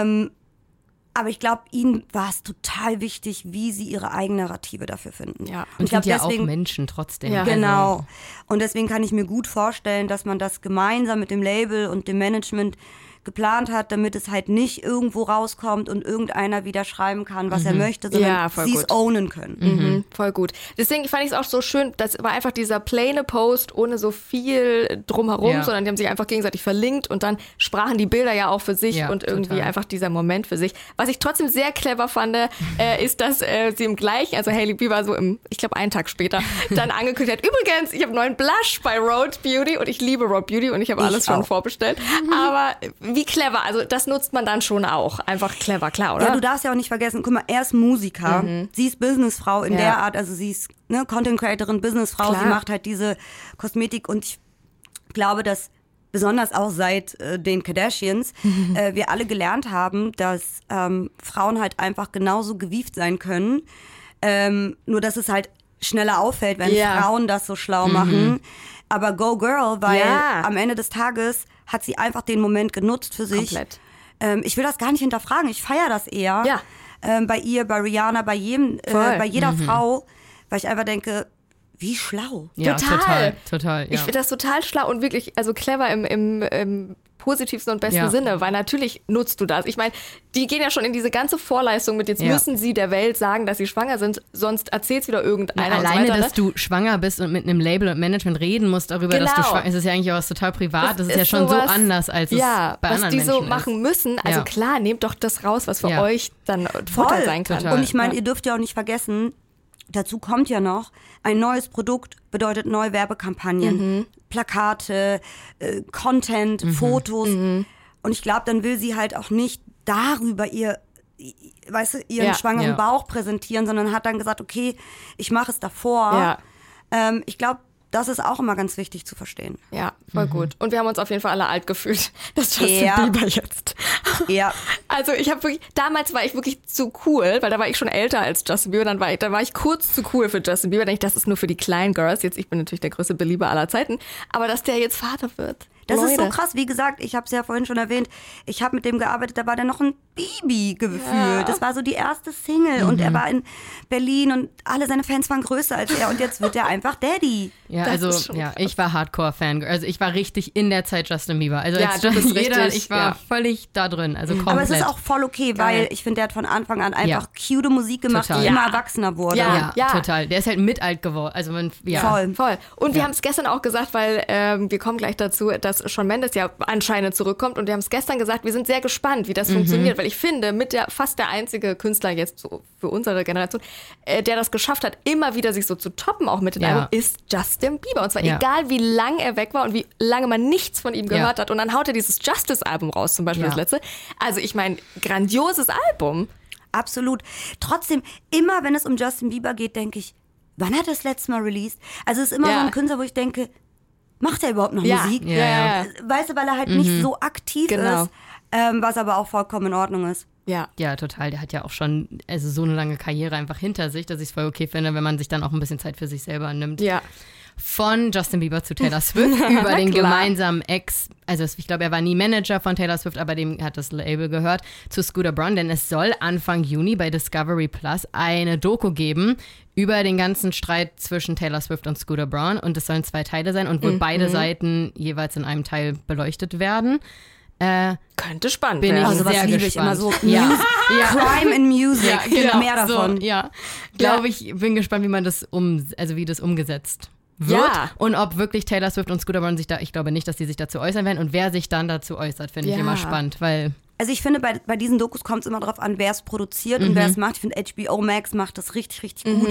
Aber ich glaube, ihnen war es total wichtig, wie sie ihre eigene Narrative dafür finden. Ja. Und ich glaube, sind ja deswegen auch Menschen trotzdem. Ja. Genau. Und deswegen kann ich mir gut vorstellen, dass man das gemeinsam mit dem Label und dem Management geplant hat, damit es halt nicht irgendwo rauskommt und irgendeiner wieder schreiben kann, was er möchte, sondern voll sie es gut. ownen können. Voll gut. Deswegen fand ich es auch so schön, das war einfach dieser plaine Post ohne so viel drumherum, sondern die haben sich einfach gegenseitig verlinkt und dann sprachen die Bilder ja auch für sich und irgendwie total. einfach dieser Moment für sich. Was ich trotzdem sehr clever fand, ist, dass sie im gleichen, also Hailey Bieber so ich glaube einen Tag später, dann angekündigt hat, übrigens, ich habe einen neuen Blush bei Rode Beauty und ich liebe Rode Beauty und ich habe alles schon auch. vorbestellt. Aber wie clever, also das nutzt man dann schon auch. Einfach clever, klar, oder? Ja, du darfst ja auch nicht vergessen, guck mal, er ist Musiker, sie ist Businessfrau in der Art, also sie ist Content Creatorin, Businessfrau, Klar. sie macht halt diese Kosmetik und ich glaube, dass besonders auch seit den Kardashians wir alle gelernt haben, dass Frauen halt einfach genauso gewieft sein können, nur dass es halt schneller auffällt, wenn Frauen das so schlau machen. Aber go girl, weil am Ende des Tages hat sie einfach den Moment genutzt für sich. Komplett. Ich will das gar nicht hinterfragen, ich feiere das eher. Ja. Bei ihr, bei Rihanna, bei jedem, bei jeder Frau, weil ich einfach denke, wie schlau. Ja, Total. total. Ich finde das total schlau und wirklich, also clever im positivsten und besten Sinne, weil natürlich nutzt du das. Ich meine, die gehen ja schon in diese ganze Vorleistung mit, jetzt müssen sie der Welt sagen, dass sie schwanger sind, sonst erzählt's wieder irgendeiner. Alleine, und so weiter, dass du schwanger bist und mit einem Label und Management reden musst darüber, dass du schwanger bist, ist ja eigentlich auch was total privat. Das ist ja schon sowas, so anders, als es bei anderen Menschen ist. Was die so machen müssen. Also klar, nehmt doch das raus, was für euch dann Vorteil sein kann. Total. Und ich meine, ihr dürft ja auch nicht vergessen, dazu kommt ja noch, ein neues Produkt bedeutet neue Werbekampagnen, Plakate, Content, Fotos. Und ich glaube, dann will sie halt auch nicht darüber ihren schwangeren Bauch präsentieren, sondern hat dann gesagt, okay, ich mache es davor. Ja. Ich glaube, das ist auch immer ganz wichtig zu verstehen. Ja, voll gut. Und wir haben uns auf jeden Fall alle alt gefühlt, dass Justin Bieber jetzt. Ja. Also damals war ich wirklich zu cool, weil da war ich schon älter als Justin Bieber. Da war ich kurz zu cool für Justin Bieber. Denke ich, das ist nur für die kleinen Girls. Jetzt, ich bin natürlich der größte Belieber aller Zeiten. Aber dass der jetzt Vater wird. Das ist so krass. Wie gesagt, ich habe es ja vorhin schon erwähnt, ich habe mit dem gearbeitet, da war der noch ein Baby gefühlt. Ja. Das war so die erste Single und er war in Berlin und alle seine Fans waren größer als er und jetzt wird er einfach Daddy. Ja, ich war Hardcore-Fan. Also ich war richtig in der Zeit Justin Bieber. Also ich war völlig da drin, also komplett. Aber es ist auch voll okay, weil ich finde, der hat von Anfang an einfach cute Musik gemacht, die immer erwachsener wurde. Ja, total. Der ist halt mit alt geworden. Also Voll. Und wir haben es gestern auch gesagt, weil wir kommen gleich dazu, dass Shawn Mendes ja anscheinend zurückkommt und wir haben es gestern gesagt, wir sind sehr gespannt, wie das funktioniert, weil ich finde, fast der einzige Künstler jetzt so für unsere Generation, der das geschafft hat, immer wieder sich so zu toppen, auch mit den Album, ist Justin Bieber. Und zwar egal, wie lang er weg war und wie lange man nichts von ihm gehört hat. Und dann haut er dieses Justice-Album raus, zum Beispiel das letzte. Also ich meine, grandioses Album. Absolut. Trotzdem, immer wenn es um Justin Bieber geht, denke ich, wann hat er das letzte Mal released? Also es ist immer so ein Künstler, wo ich denke, macht er überhaupt noch Musik? Ja. Weißt du, weil er halt nicht so aktiv ist, was aber auch vollkommen in Ordnung ist. Ja, total. Der hat ja auch schon so eine lange Karriere einfach hinter sich, dass ich es voll okay finde, wenn man sich dann auch ein bisschen Zeit für sich selber nimmt. Ja. Von Justin Bieber zu Taylor Swift über den gemeinsamen Ex, also ich glaube, er war nie Manager von Taylor Swift, aber dem hat das Label gehört, zu Scooter Braun, denn es soll Anfang Juni bei Discovery Plus eine Doku geben über den ganzen Streit zwischen Taylor Swift und Scooter Braun und es sollen 2 Teile sein und wohl beide Seiten jeweils in einem Teil beleuchtet werden. Könnte spannend bin werden. Ich sowas sehr liebe gespannt. Ich immer so. Crime in Music. Mehr davon. Glaube ich, bin gespannt, wie man das wie das umgesetzt wird und ob wirklich Taylor Swift und Scooter Braun ich glaube nicht, dass die sich dazu äußern werden und wer sich dann dazu äußert, finde ich immer spannend, weil also ich finde, bei diesen Dokus kommt es immer darauf an, wer es produziert und wer es macht. Ich finde, HBO Max macht das richtig, richtig gut.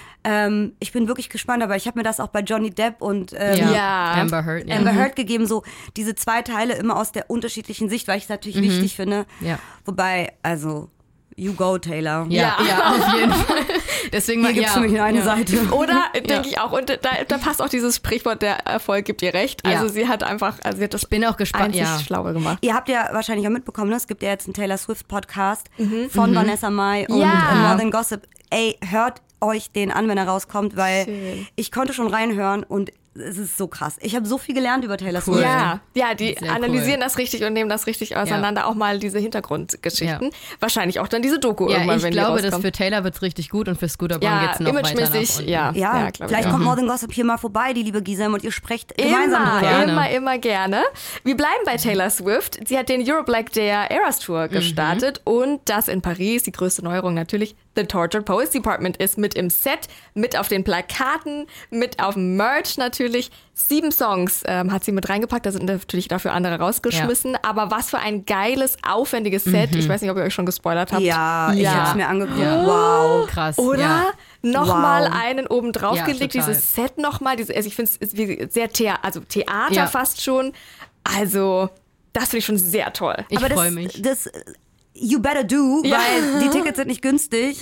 Ich bin wirklich gespannt, aber ich habe mir das auch bei Johnny Depp und Amber Heard, Amber Heard gegeben, so diese 2 Teile immer aus der unterschiedlichen Sicht, weil ich es natürlich wichtig finde. Ja. Wobei, also you go, Taylor. Ja, auf jeden Fall. Deswegen hier gibt es für mich nur eine Seite. Oder, denke ich auch. Und da passt auch dieses Sprichwort, der Erfolg gibt ihr recht. Also sie hat einfach, sie hat das bin auch gespannt, schlauer gemacht. Ihr habt ja wahrscheinlich auch mitbekommen, ne? Es gibt ja jetzt einen Taylor Swift-Podcast von Vanessa Mai und More Than Gossip. Ey, hört euch den an, wenn er rauskommt, weil ich konnte schon reinhören und es ist so krass. Ich habe so viel gelernt über Taylor Swift. Ja, die sehr analysieren das richtig und nehmen das richtig auseinander. Auch mal diese Hintergrundgeschichten. Ja. Wahrscheinlich auch dann diese Doku irgendwann, wenn die rauskommt. Ich glaube, dass für Taylor wird es richtig gut und für Scooter Braun geht es noch weiter nach unten. Ja, vielleicht kommt More Than Gossip hier mal vorbei, die liebe Gisem, und ihr sprecht gemeinsam drüber. Immer gerne. Wir bleiben bei Taylor Swift. Sie hat den Euroblack der Eras Tour gestartet und das in Paris, die größte Neuerung natürlich, The Tortured Poets Department ist mit im Set, mit auf den Plakaten, mit auf dem Merch natürlich. 7 Songs hat sie mit reingepackt, da sind natürlich dafür andere rausgeschmissen. Aber was für ein geiles, aufwendiges Set. Ich weiß nicht, ob ihr euch schon gespoilert habt. Ja. Ich habe es mir angeguckt. Ja. Wow. Krass. Oder? Nochmal einen oben drauf gelegt, dieses Set nochmal. Also ich finde es sehr Theater fast schon. Also, das finde ich schon sehr toll. Ich freue mich. Das you better do, weil die Tickets sind nicht günstig.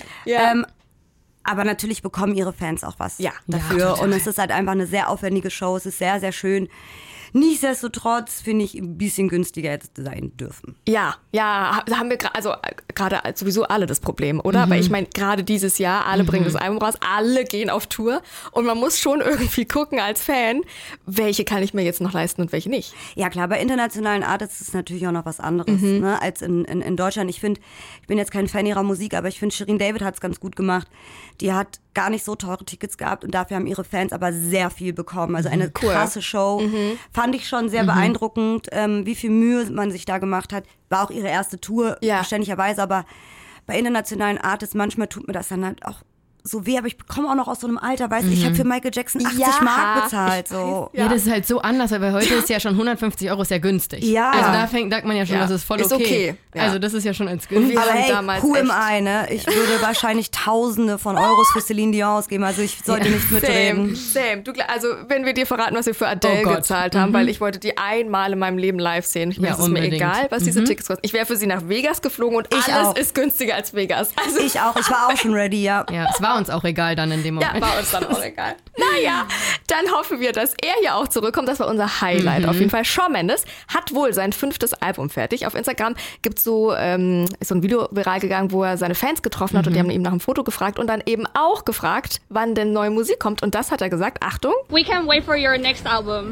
Aber natürlich bekommen ihre Fans auch was dafür. Und es ist halt einfach eine sehr aufwendige Show. Es ist sehr, sehr schön. Nichtsdestotrotz finde ich ein bisschen günstiger hätte sein dürfen. Ja, da haben wir gerade sowieso alle das Problem, oder? Weil ich meine, gerade dieses Jahr, alle bringen das Album raus, alle gehen auf Tour und man muss schon irgendwie gucken als Fan, welche kann ich mir jetzt noch leisten und welche nicht. Ja klar, bei internationalen Artists ist es natürlich auch noch was anderes ne, als in Deutschland. Ich bin jetzt kein Fan ihrer Musik, aber ich finde, Shirin David hat es ganz gut gemacht. Die hat gar nicht so teure Tickets gehabt und dafür haben ihre Fans aber sehr viel bekommen. Also eine krasse Show. fand ich schon sehr beeindruckend, wie viel Mühe man sich da gemacht hat. War auch ihre erste Tour, verständlicherweise, aber bei internationalen Artists, manchmal tut mir das dann halt auch so weh, aber ich komme auch noch aus so einem Alter, weißt du, ich habe für Michael Jackson 80 Mark bezahlt. So. Ja, das ist halt so anders, weil heute ist ja schon 150 € sehr günstig. Ja. Also da denkt man ja schon, das ist voll okay. Ist okay. Ja. Also das ist ja schon als günstig. Aber hey, damals who am echt- I, ne? Ich würde wahrscheinlich Tausende von Euros für Celine Dion ausgeben, also ich sollte nicht mitreden. Same. Also wenn wir dir verraten, was wir für Adele gezahlt haben, weil ich wollte die einmal in meinem Leben live sehen. Ich meine, es ist mir unbedingt. egal, was diese Tickets kosten. Ich wäre für sie nach Vegas geflogen und Ich alles auch. ist günstiger als Vegas. Also Ich auch, ich war auch schon ready, ja. Ja, es war uns auch egal dann in dem Moment. ja, war uns dann auch egal. Naja, dann hoffen wir, dass er hier auch zurückkommt. Das war unser Highlight auf jeden Fall. Shawn Mendes hat wohl sein 5. Album fertig. Auf Instagram gibt es so ein Video viral gegangen, wo er seine Fans getroffen hat und die haben ihm nach einem Foto gefragt und dann eben auch gefragt, wann denn neue Musik kommt. Und das hat er gesagt, Achtung. We can't wait for your next album.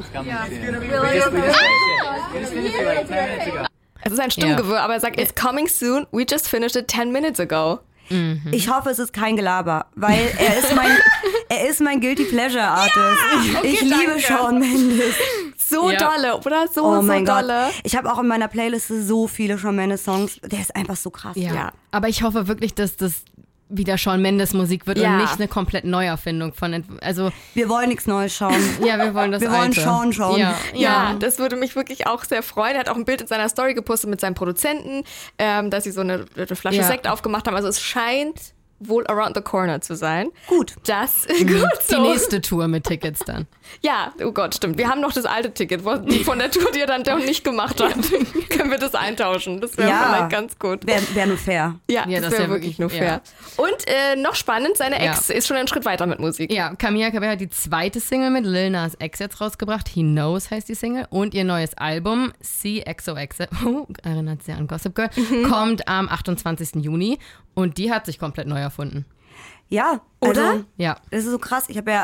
Es ist ein Stimmgewirr, aber er sagt, it's coming soon. We just finished it 10 minutes ago. Ich hoffe, es ist kein Gelaber, weil er ist mein Guilty Pleasure Artist. Ich liebe danke. Shawn Mendes. So Ja. dolle, oder? So, Oh so mein Gott. dolle. Ich habe auch in meiner Playliste so viele Shawn Mendes Songs. Der ist einfach so krass. Ja. Aber ich hoffe wirklich, dass das wieder Shawn Mendes Musik wird Ja. und nicht eine komplett Neuerfindung von, also Wir wollen nichts Neues schauen. ja, wir wollen das Wir wollen Alte. Shawn schauen. Ja. Ja, das würde mich wirklich auch sehr freuen. Er hat auch ein Bild in seiner Story gepostet mit seinem Produzenten, dass sie so eine Flasche Ja. Sekt aufgemacht haben. Also es scheint wohl around the corner zu sein. Gut. Das gut Die so. nächste Tour mit Tickets dann. Ja, oh Gott, stimmt. Wir haben noch das alte Ticket von der Tour, die er dann doch nicht gemacht hat. Können wir das eintauschen? Das wäre Ja. vielleicht ganz gut. Wäre nur fair. Ja, Ja, das das wäre wär wirklich nur wirklich- fair. Und noch spannend, seine Ex ist schon einen Schritt weiter mit Musik. Ja, Camila Cabello hat die zweite Single mit Lil Nas X jetzt rausgebracht. He Knows heißt die Single. Und ihr neues Album, CXOXO, erinnert sehr an Gossip Girl, kommt am 28. Juni. Und die hat sich komplett neu erfunden. Ja, Oder? Also, Ja. das ist so krass. Ich habe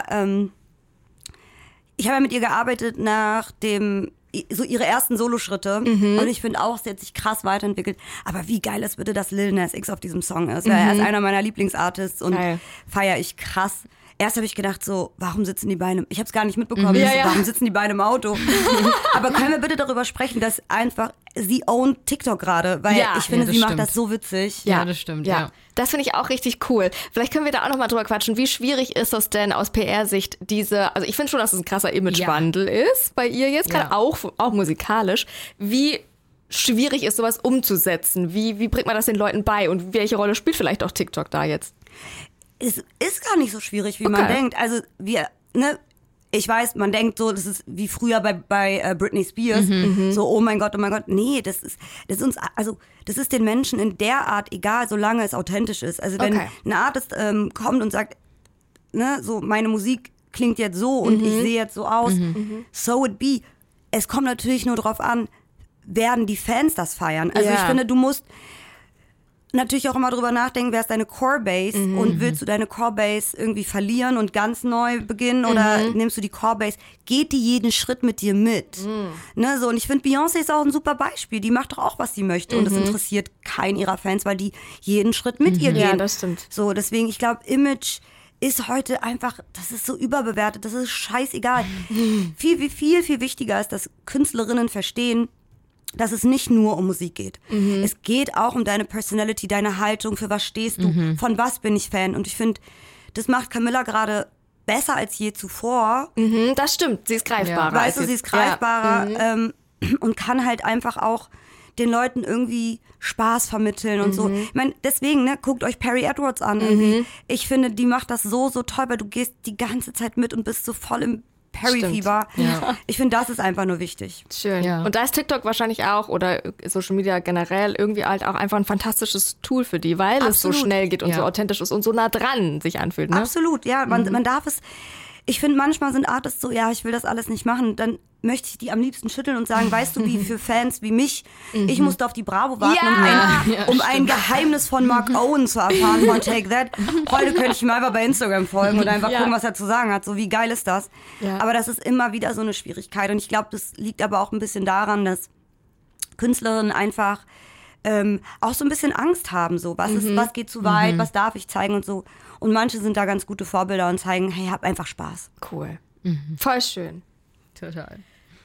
ja mit ihr gearbeitet nach so ihre ersten Soloschritte. Und ich finde auch, sie hat sich krass weiterentwickelt. Aber wie geil ist bitte, dass Lil Nas X auf diesem Song ist. Weil er ist einer meiner Lieblingsartists und Geil. feiere ich krass. Erst habe ich gedacht so, warum sitzen die Beine? Ich habe es gar nicht mitbekommen. Ja, Ich so, ja. Warum sitzen die Beine im Auto? Aber können wir bitte darüber sprechen, dass einfach sie ownt TikTok gerade, weil Ja. ich finde, Ja, das sie macht stimmt. das so witzig. Ja, das stimmt, ja. Das finde ich auch richtig cool. Vielleicht können wir da auch nochmal drüber quatschen. Wie schwierig ist das denn aus PR-Sicht, also ich finde schon, dass es ein krasser Imagewandel ist bei ihr jetzt, gerade Ja. auch musikalisch. Wie schwierig ist sowas umzusetzen? Wie bringt man das den Leuten bei? Und welche Rolle spielt vielleicht auch TikTok da jetzt? Es ist gar nicht so schwierig, wie man Okay. denkt. Also ich weiß, man denkt so, das ist wie früher bei Britney Spears. So, oh mein Gott. Nee, das ist den Menschen in der Art egal, solange es authentisch ist. Also wenn Okay. ein Artist kommt und sagt, ne, so meine Musik klingt jetzt so und ich sehe jetzt so aus, so it be. Es kommt natürlich nur drauf an, werden die Fans das feiern. Also Ja. ich finde, du musst natürlich auch immer drüber nachdenken, wer ist deine Core-Base und willst du deine Core-Base irgendwie verlieren und ganz neu beginnen oder nimmst du die Core-Base, geht die jeden Schritt mit dir mit? Ne, so, und ich finde, Beyoncé ist auch ein super Beispiel, die macht doch auch, was sie möchte und es interessiert keinen ihrer Fans, weil die jeden Schritt mit ihr gehen. Ja, das stimmt. So, deswegen, ich glaube, Image ist heute einfach, das ist so überbewertet, das ist scheißegal. Viel wichtiger ist, dass Künstlerinnen verstehen, dass es nicht nur um Musik geht. Es geht auch um deine Personality, deine Haltung, für was stehst du, von was bin ich Fan. Und ich finde, das macht Camilla gerade besser als je zuvor. Das stimmt, sie ist greifbarer. Weißt du, sie ist greifbarer und kann halt einfach auch den Leuten irgendwie Spaß vermitteln und so. Ich meine, deswegen, ne, guckt euch Perry Edwards an. Irgendwie. Ich finde, die macht das so toll, weil du gehst die ganze Zeit mit und bist so voll im Perry-Fieber. Ja. Ich finde, das ist einfach nur wichtig. Schön. Ja. Und da ist TikTok wahrscheinlich auch oder Social Media generell irgendwie halt auch einfach ein fantastisches Tool für die, weil es so Absolut. schnell geht und Ja. so authentisch ist und so nah dran sich anfühlt. Ne? Absolut, ja. Man darf es. Ich finde, manchmal sind Artists so, ja, ich will das alles nicht machen. Dann möchte ich die am liebsten schütteln und sagen, weißt du, wie für Fans wie mich, ich musste auf die Bravo warten, Ja. um ein Geheimnis von Mark Owen zu erfahren von Take That. Heute könnte ich ihm einfach bei Instagram folgen und einfach gucken, was er zu sagen hat. So, wie geil ist das? Ja. Aber das ist immer wieder so eine Schwierigkeit. Und ich glaube, das liegt aber auch ein bisschen daran, dass Künstlerinnen einfach auch so ein bisschen Angst haben, so was geht zu weit, was darf ich zeigen und so. Und manche sind da ganz gute Vorbilder und zeigen, hey, hab einfach Spaß. Cool. Voll schön. Total.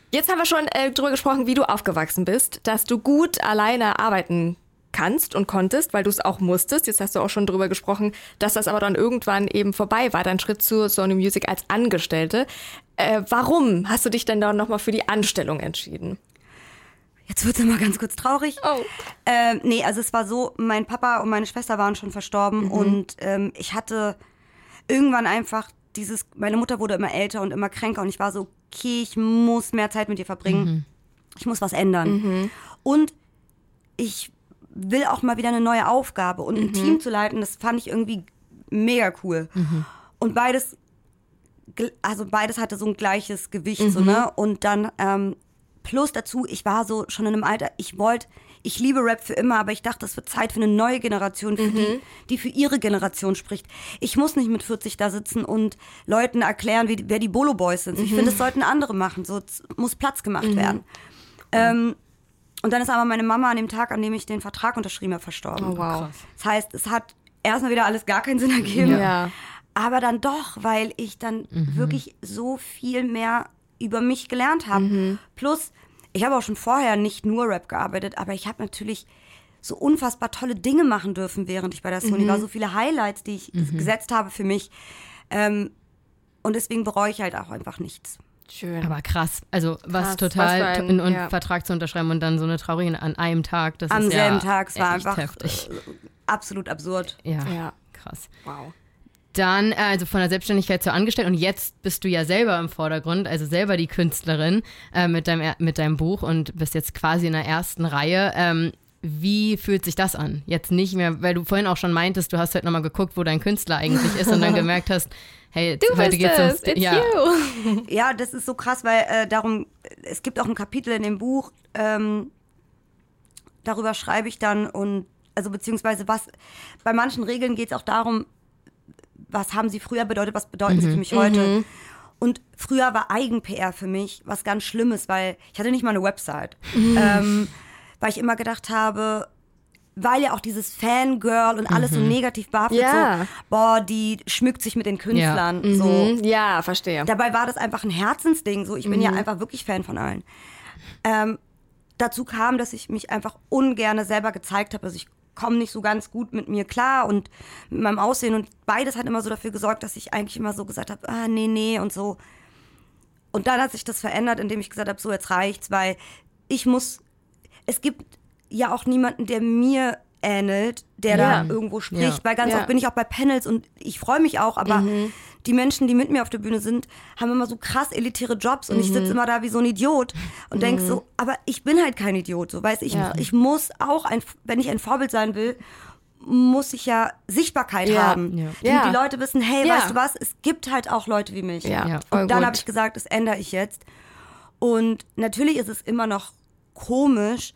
Jetzt haben wir schon drüber gesprochen, wie du aufgewachsen bist, dass du gut alleine arbeiten kannst und konntest, weil du es auch musstest. Jetzt hast du auch schon drüber gesprochen, dass das aber dann irgendwann eben vorbei war, dein Schritt zu Sony Music als Angestellte. Warum hast du dich denn dann nochmal für die Anstellung entschieden? Jetzt wird es mal ganz kurz traurig. Oh. Nee, also es war so, mein Papa und meine Schwester waren schon verstorben und ich hatte irgendwann einfach meine Mutter wurde immer älter und immer kränker und ich war so, okay, ich muss mehr Zeit mit ihr verbringen. Ich muss was ändern. Und ich will auch mal wieder eine neue Aufgabe und ein Team zu leiten, das fand ich irgendwie mega cool. Und beides hatte so ein gleiches Gewicht, so, ne? Und dann plus dazu, ich war so schon in einem Alter, ich liebe Rap für immer, aber ich dachte, es wird Zeit für eine neue Generation, für die für ihre Generation spricht. Ich muss nicht mit 40 da sitzen und Leuten erklären, wer die Bolo Boys sind. Ich finde, das sollten andere machen. So muss Platz gemacht werden. Und dann ist aber meine Mama an dem Tag, an dem ich den Vertrag unterschrieben habe, verstorben. Oh, wow. Das heißt, es hat erstmal wieder alles gar keinen Sinn ergeben. Ja. Aber dann doch, weil ich dann wirklich so viel mehr über mich gelernt habe. Plus, ich habe auch schon vorher nicht nur Rap gearbeitet, aber ich habe natürlich so unfassbar tolle Dinge machen dürfen, während ich bei der Sony war. So viele Highlights, die ich gesetzt habe für mich. Und deswegen bereue ich halt auch einfach nichts. Schön. Aber krass. Also was total einen Vertrag zu unterschreiben und dann so eine traurige an einem Tag. Das Am ist selben ja Tag, es war echt einfach heftig. Absolut absurd. Ja, krass. Wow. Dann, also von der Selbstständigkeit zur Angestellten. Und jetzt bist du ja selber im Vordergrund, also selber die Künstlerin mit deinem Buch und bist jetzt quasi in der ersten Reihe. Wie fühlt sich das an? Jetzt nicht mehr, weil du vorhin auch schon meintest, du hast halt nochmal geguckt, wo dein Künstler eigentlich ist und dann gemerkt hast, hey, heute geht's ums... You. Ja, das ist so krass, weil es gibt auch ein Kapitel in dem Buch, darüber schreibe ich dann und, also beziehungsweise bei manchen Regeln geht es auch darum, was haben sie früher bedeutet, was bedeuten sie für mich heute. Und früher war Eigen-PR für mich was ganz Schlimmes, weil ich hatte nicht mal eine Website. Weil ich immer gedacht habe, weil ja auch dieses Fangirl und alles so negativ behaftet, so, boah, die schmückt sich mit den Künstlern. Ja. So. Ja, verstehe. Dabei war das einfach ein Herzensding. So, ich bin ja einfach wirklich Fan von allen. Dazu kam, dass ich mich einfach ungerne selber gezeigt habe. Also ich komme nicht so ganz gut mit mir klar und mit meinem Aussehen. Und beides hat immer so dafür gesorgt, dass ich eigentlich immer so gesagt habe, nee und so. Und dann hat sich das verändert, indem ich gesagt habe, so jetzt reicht's, weil es gibt ja auch niemanden, der mir ähnelt, der da irgendwo spricht, weil ganz oft bin ich auch bei Panels und ich freue mich auch, aber die Menschen, die mit mir auf der Bühne sind, haben immer so krass elitäre Jobs und ich sitze immer da wie so ein Idiot und denke so, aber ich bin halt kein Idiot, so, weißt du, ich muss auch, wenn ich ein Vorbild sein will, muss ich ja Sichtbarkeit haben. Ja. Die Leute wissen, hey, weißt du was, es gibt halt auch Leute wie mich. Ja, und dann habe ich gesagt, das ändere ich jetzt. Und natürlich ist es immer noch komisch,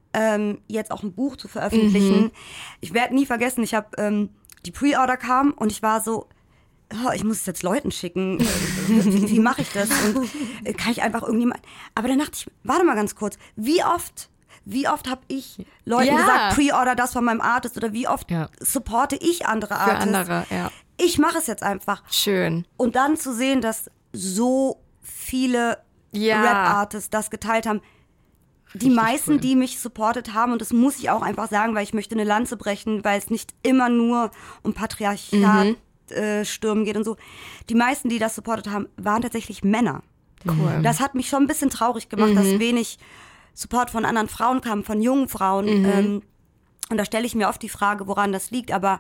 jetzt auch ein Buch zu veröffentlichen. Ich werde nie vergessen, ich habe die Pre-Order kam und ich war so, ich muss es jetzt Leuten schicken. Wie mache ich das? Und kann ich einfach irgendjemand... Aber dann dachte ich, warte mal ganz kurz, wie oft habe ich Leuten gesagt, Pre-Order das von meinem Artist oder wie oft supporte ich andere Artists? Ich mache es jetzt einfach. Schön. Und dann zu sehen, dass so viele Rap-Artists das geteilt haben. Die meisten, die mich supportet haben, und das muss ich auch einfach sagen, weil ich möchte eine Lanze brechen, weil es nicht immer nur um Patriarchat Stürmen geht und so. Die meisten, die das supportet haben, waren tatsächlich Männer. Cool. Das hat mich schon ein bisschen traurig gemacht, dass wenig Support von anderen Frauen kam, von jungen Frauen. Und da stelle ich mir oft die Frage, woran das liegt, aber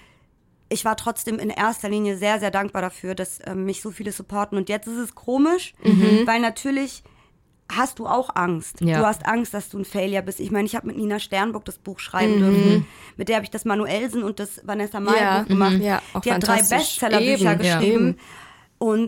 ich war trotzdem in erster Linie sehr, sehr dankbar dafür, dass mich so viele supporten. Und jetzt ist es komisch, weil natürlich hast du auch Angst. Ja. Du hast Angst, dass du ein Failure bist. Ich meine, ich habe mit Nina Sternburg das Buch schreiben dürfen. Mit der habe ich das Manuelsen und das Vanessa Mai Buch gemacht. Ja, auch die hat 3 Bestsellerbücher geschrieben. Und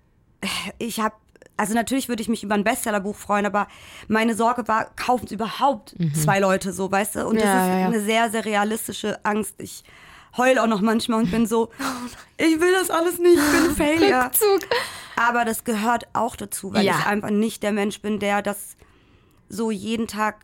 ich habe, also natürlich würde ich mich über ein Bestsellerbuch freuen, aber meine Sorge war, kaufen es überhaupt 2 Leute so, weißt du? Und das ist eine sehr, sehr realistische Angst. Ich heule auch noch manchmal und bin so, ich will das alles nicht, ich bin ein Failure. Rückzug. Aber das gehört auch dazu, weil ich einfach nicht der Mensch bin, der das so jeden Tag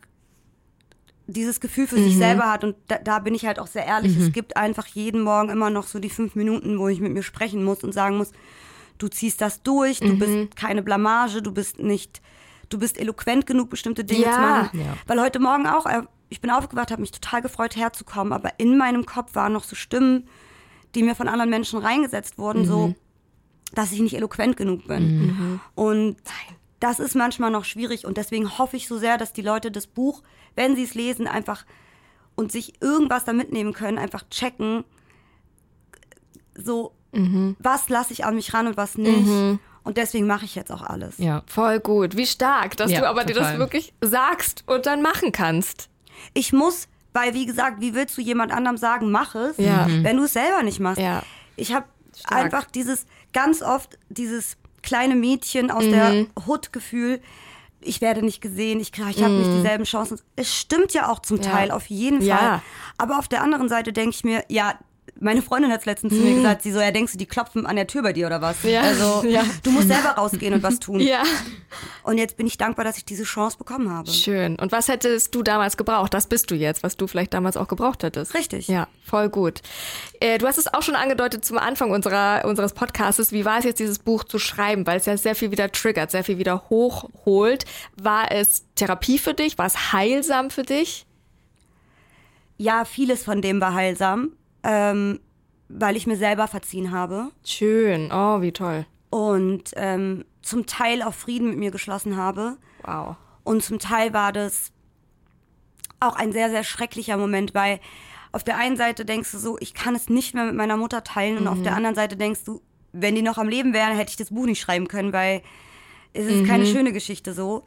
dieses Gefühl für sich selber hat. Und da bin ich halt auch sehr ehrlich. Es gibt einfach jeden Morgen immer noch so die 5 Minuten, wo ich mit mir sprechen muss und sagen muss, du ziehst das durch, du bist keine Blamage, du bist nicht du bist eloquent genug, bestimmte Dinge zu machen. Ja. Weil heute Morgen auch, ich bin aufgewacht, habe mich total gefreut, herzukommen, aber in meinem Kopf waren noch so Stimmen, die mir von anderen Menschen reingesetzt wurden, so, dass ich nicht eloquent genug bin. Und das ist manchmal noch schwierig und deswegen hoffe ich so sehr, dass die Leute das Buch, wenn sie es lesen, einfach und sich irgendwas da mitnehmen können, einfach checken, so, was lasse ich an mich ran und was nicht. Und deswegen mache ich jetzt auch alles. Ja. Voll gut. Wie stark, dass Ja, du aber dir das total. wirklich sagst und dann machen kannst. Ich muss, weil wie gesagt, wie willst du jemand anderem sagen, mach es, Ja. wenn du es selber nicht machst. Ja. Ich habe Stark. einfach ganz oft dieses kleine Mädchen aus der Hood-Gefühl, ich werde nicht gesehen, ich habe nicht dieselben Chancen. Es stimmt ja auch zum Teil, auf jeden Fall. Ja. Aber auf der anderen Seite denke ich mir, ja, meine Freundin hat es letztens zu mir gesagt, sie so, ja, denkst du, die klopfen an der Tür bei dir oder was? Ja. Also, Ja. du musst selber rausgehen und was tun. Ja. Und jetzt bin ich dankbar, dass ich diese Chance bekommen habe. Schön. Und was hättest du damals gebraucht? Das bist du jetzt, was du vielleicht damals auch gebraucht hättest. Richtig. Ja, voll gut. Du hast es auch schon angedeutet zum Anfang unseres Podcasts. Wie war es jetzt, dieses Buch zu schreiben? Weil es ja sehr viel wieder triggert, sehr viel wieder hochholt. War es Therapie für dich? War es heilsam für dich? Ja, vieles von dem war heilsam, weil ich mir selber verziehen habe. Schön. Oh, wie toll. Und zum Teil auch Frieden mit mir geschlossen habe. Wow. Und zum Teil war das auch ein sehr, sehr schrecklicher Moment, weil auf der einen Seite denkst du so, ich kann es nicht mehr mit meiner Mutter teilen und auf der anderen Seite denkst du, wenn die noch am Leben wären, hätte ich das Buch nicht schreiben können, weil es ist keine schöne Geschichte so.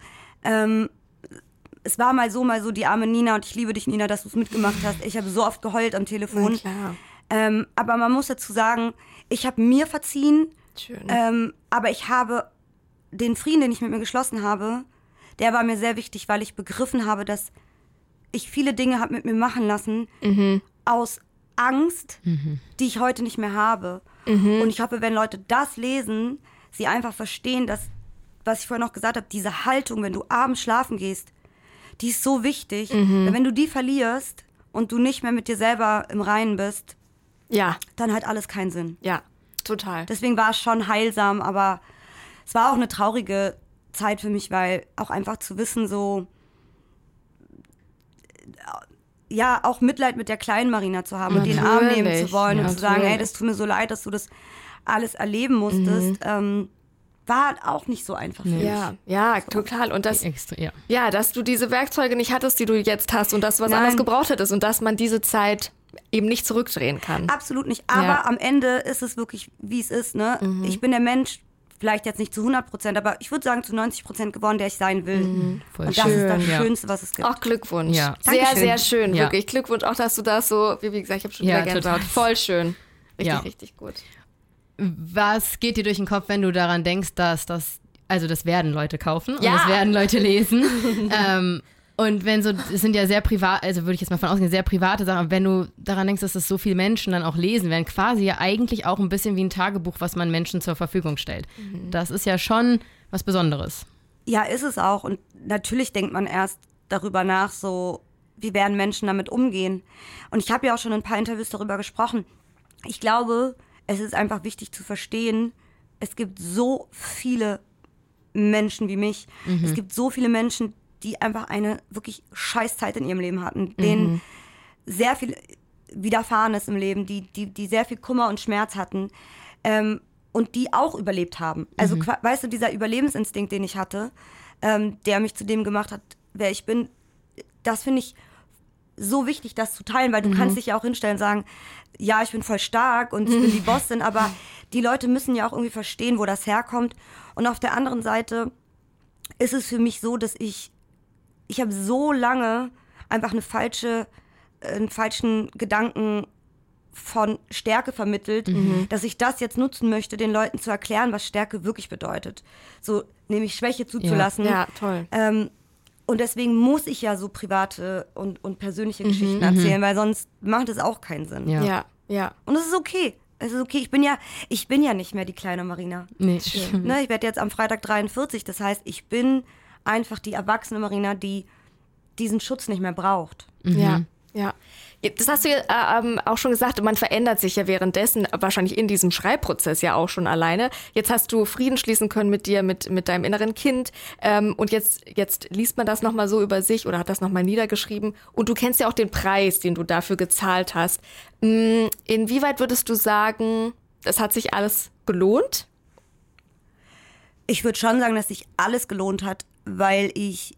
Es war mal so, die arme Nina und ich liebe dich, Nina, dass du es mitgemacht hast. Ich habe so oft geheult am Telefon. Na klar. Aber man muss dazu sagen, ich habe mir verziehen, Schön. aber ich habe den Frieden, den ich mit mir geschlossen habe, der war mir sehr wichtig, weil ich begriffen habe, dass ich viele Dinge habe mit mir machen lassen aus Angst, die ich heute nicht mehr habe. Und ich hoffe, wenn Leute das lesen, sie einfach verstehen, dass, was ich vorhin noch gesagt habe, diese Haltung, wenn du abends schlafen gehst, die ist so wichtig. Weil wenn du die verlierst und du nicht mehr mit dir selber im Reinen bist, Ja, dann hat alles keinen Sinn. ja, total. Deswegen war es schon heilsam, aber es war auch eine traurige Zeit für mich, weil auch einfach zu wissen, so, ja, auch Mitleid mit der kleinen Marina zu haben und den Arm nehmen zu wollen und zu sagen, natürlich. hey, das tut mir so leid, dass du das alles erleben musstest, war auch nicht so einfach für mich. Ja, ja, total. Und das, Extra, ja. ja, dass du diese Werkzeuge nicht hattest, die du jetzt hast und das was Nein. anderes gebraucht hättest und dass man diese Zeit eben nicht zurückdrehen kann. Absolut nicht. Aber Ja. am Ende ist es wirklich, wie es ist. Ne? Ich bin der Mensch, vielleicht jetzt nicht zu 100%, aber ich würde sagen zu 90% geworden, der ich sein will. Voll Und das ist das schön, ja. Schönste, was es gibt. Auch Glückwunsch. Ja. Sehr, Dankeschön. sehr schön, Ja. wirklich. Glückwunsch auch, dass du das so, wie gesagt, ich habe schon Ja, wieder Gänsehaut. total. Voll schön. Richtig, Ja. richtig gut. Was geht dir durch den Kopf, wenn du daran denkst, dass das werden Leute kaufen und Ja. das werden Leute lesen. Und wenn so, es sind ja sehr privat, also würde ich jetzt mal von ausgehen, sehr private Sachen, aber wenn du daran denkst, dass das so viele Menschen dann auch lesen werden, quasi ja eigentlich auch ein bisschen wie ein Tagebuch, was man Menschen zur Verfügung stellt. Das ist ja schon was Besonderes. Ja, ist es auch. Und natürlich denkt man erst darüber nach, so, wie werden Menschen damit umgehen. Und ich habe ja auch schon in ein paar Interviews darüber gesprochen. Ich glaube, es ist einfach wichtig zu verstehen, es gibt so viele Menschen wie mich. Es gibt so viele Menschen, die einfach eine wirklich Scheißzeit in ihrem Leben hatten, denen sehr viel widerfahren ist im Leben, die sehr viel Kummer und Schmerz hatten und die auch überlebt haben. Also weißt du, dieser Überlebensinstinkt, den ich hatte, der mich zu dem gemacht hat, wer ich bin, das finde ich so wichtig, das zu teilen, weil du kannst dich ja auch hinstellen und sagen, ja, ich bin voll stark und ich bin die Bossin, aber die Leute müssen ja auch irgendwie verstehen, wo das herkommt. Und auf der anderen Seite ist es für mich so, dass ich habe so lange einfach einen falschen Gedanken von Stärke vermittelt, dass ich das jetzt nutzen möchte, den Leuten zu erklären, was Stärke wirklich bedeutet. So, nämlich Schwäche zuzulassen. Ja, toll. Und deswegen muss ich ja so private und persönliche Geschichten erzählen, weil sonst macht es auch keinen Sinn. Ja. Ja, ja. Und es ist okay. Es ist okay. Ich bin ja nicht mehr die kleine Marina. Nee. Ne, ich werde jetzt am Freitag 43. Das heißt, ich bin einfach die erwachsene Marina, die diesen Schutz nicht mehr braucht. Ja, Ja. Das hast du ja auch schon gesagt, man verändert sich ja währenddessen, wahrscheinlich in diesem Schreibprozess ja auch schon alleine. Jetzt hast du Frieden schließen können mit dir, mit deinem inneren Kind und jetzt liest man das nochmal so über sich oder hat das nochmal niedergeschrieben und du kennst ja auch den Preis, den du dafür gezahlt hast. Inwieweit würdest du sagen, es hat sich alles gelohnt? Ich würde schon sagen, dass sich alles gelohnt hat, weil ich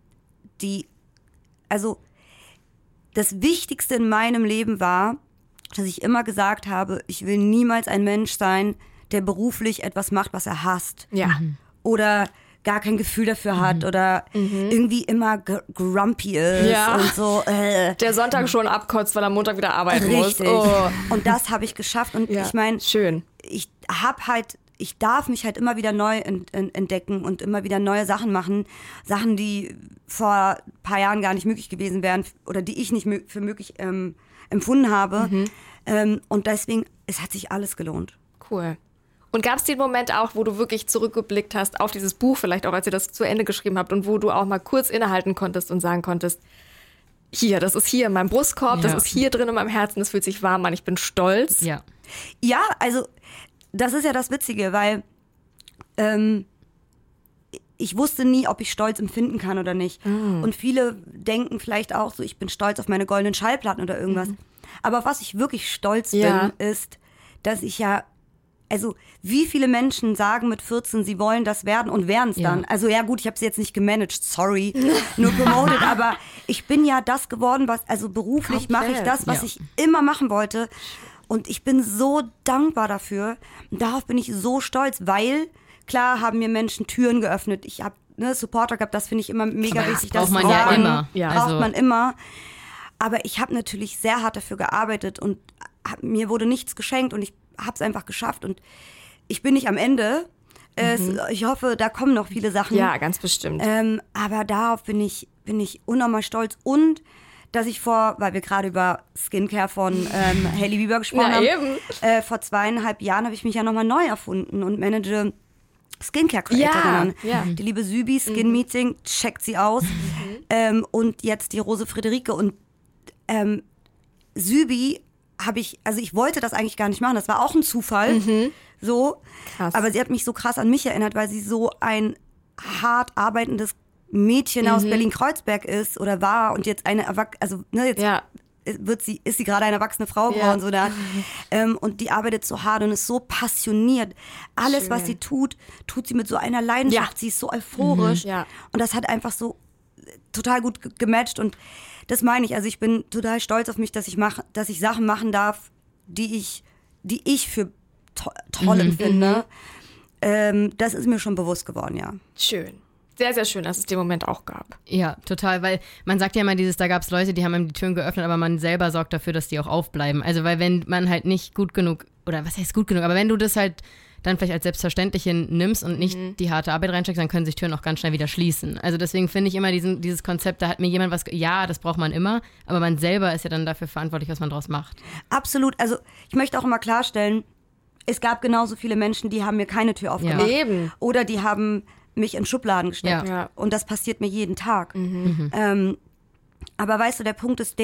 das Wichtigste in meinem Leben war, dass ich immer gesagt habe, ich will niemals ein Mensch sein, der beruflich etwas macht, was er hasst. Ja. Oder gar kein Gefühl dafür hat oder irgendwie immer grumpy ist Ja. und so. Der Sonntag schon abkotzt, weil er am Montag wieder arbeiten Richtig. muss. Oh. Und das habe ich geschafft. Und Ja. ich meine, Schön. ich darf mich halt immer wieder neu entdecken und immer wieder neue Sachen machen. Sachen, die vor ein paar Jahren gar nicht möglich gewesen wären oder die ich nicht für möglich empfunden habe. Und deswegen, es hat sich alles gelohnt. Cool. Und gab es den Moment auch, wo du wirklich zurückgeblickt hast auf dieses Buch, vielleicht auch als ihr das zu Ende geschrieben habt und wo du auch mal kurz innehalten konntest und sagen konntest, das ist hier in meinem Brustkorb, das Ja. ist hier drin in meinem Herzen, das fühlt sich warm an, ich bin stolz. Ja. Ja, also das ist ja das Witzige, weil ich wusste nie, ob ich Stolz empfinden kann oder nicht. Und viele denken vielleicht auch so, ich bin stolz auf meine goldenen Schallplatten oder irgendwas. Aber auf was ich wirklich stolz Ja. bin, ist, dass ich also wie viele Menschen sagen mit 14, sie wollen das werden und werden es Ja. dann. Also ja gut, ich habe sie jetzt nicht gemanagt, sorry, nur promoted, aber ich bin ja das geworden, also beruflich mache ich das, was Ja. ich immer machen wollte. Und ich bin so dankbar dafür. Und darauf bin ich so stolz, weil, klar, haben mir Menschen Türen geöffnet. Ich habe Supporter gehabt, das finde ich immer mega Klar, wichtig. braucht das man zu ja sagen. immer. Ja. Braucht Also- man immer. Aber ich habe natürlich sehr hart dafür gearbeitet und mir wurde nichts geschenkt und ich habe es einfach geschafft. Und ich bin nicht am Ende. Ich hoffe, da kommen noch viele Sachen. Ja, ganz bestimmt. Aber darauf bin ich unnormal stolz. Und dass ich weil wir gerade über Skincare von Hailey Bieber gesprochen Na haben, eben. vor 2,5 Jahren habe ich mich ja nochmal neu erfunden und manage Skincare-Creatorinnen. Ja. Die liebe Sübi, Skin Meeting, checkt sie aus. Und jetzt die Rose Friederike. Und Sübi ich wollte das eigentlich gar nicht machen, das war auch ein Zufall. So. Krass. Aber sie hat mich so krass an mich erinnert, weil sie so ein hart arbeitendes Mädchen aus Berlin-Kreuzberg ist oder war und jetzt Ja. ist sie gerade eine erwachsene Frau geworden. So da. Und die arbeitet so hart und ist so passioniert. Alles, was sie tut sie mit so einer Leidenschaft. Ja. Sie ist so euphorisch. Ja. Und das hat einfach so total gut gematcht. Und das meine ich. Also ich bin total stolz auf mich, dass ich Sachen machen darf, die ich für toll empfinde. Das ist mir schon bewusst geworden, ja. Schön. Sehr, sehr schön, dass es den Moment auch gab. Ja, total, weil man sagt ja immer da gab es Leute, die haben ihm die Türen geöffnet, aber man selber sorgt dafür, dass die auch aufbleiben. Also weil wenn man halt nicht gut genug, oder was heißt gut genug, aber wenn du das halt dann vielleicht als selbstverständlich nimmst und nicht die harte Arbeit reinsteckst, dann können sich Türen auch ganz schnell wieder schließen. Also deswegen finde ich immer dieses Konzept, da hat mir jemand das braucht man immer, aber man selber ist ja dann dafür verantwortlich, was man draus macht. Absolut. Also ich möchte auch immer klarstellen, es gab genauso viele Menschen, die haben mir keine Tür aufgemacht. Ja. Eben. Oder die haben mich in Schubladen gesteckt. Ja. Und das passiert mir jeden Tag. Aber weißt du, der Punkt ist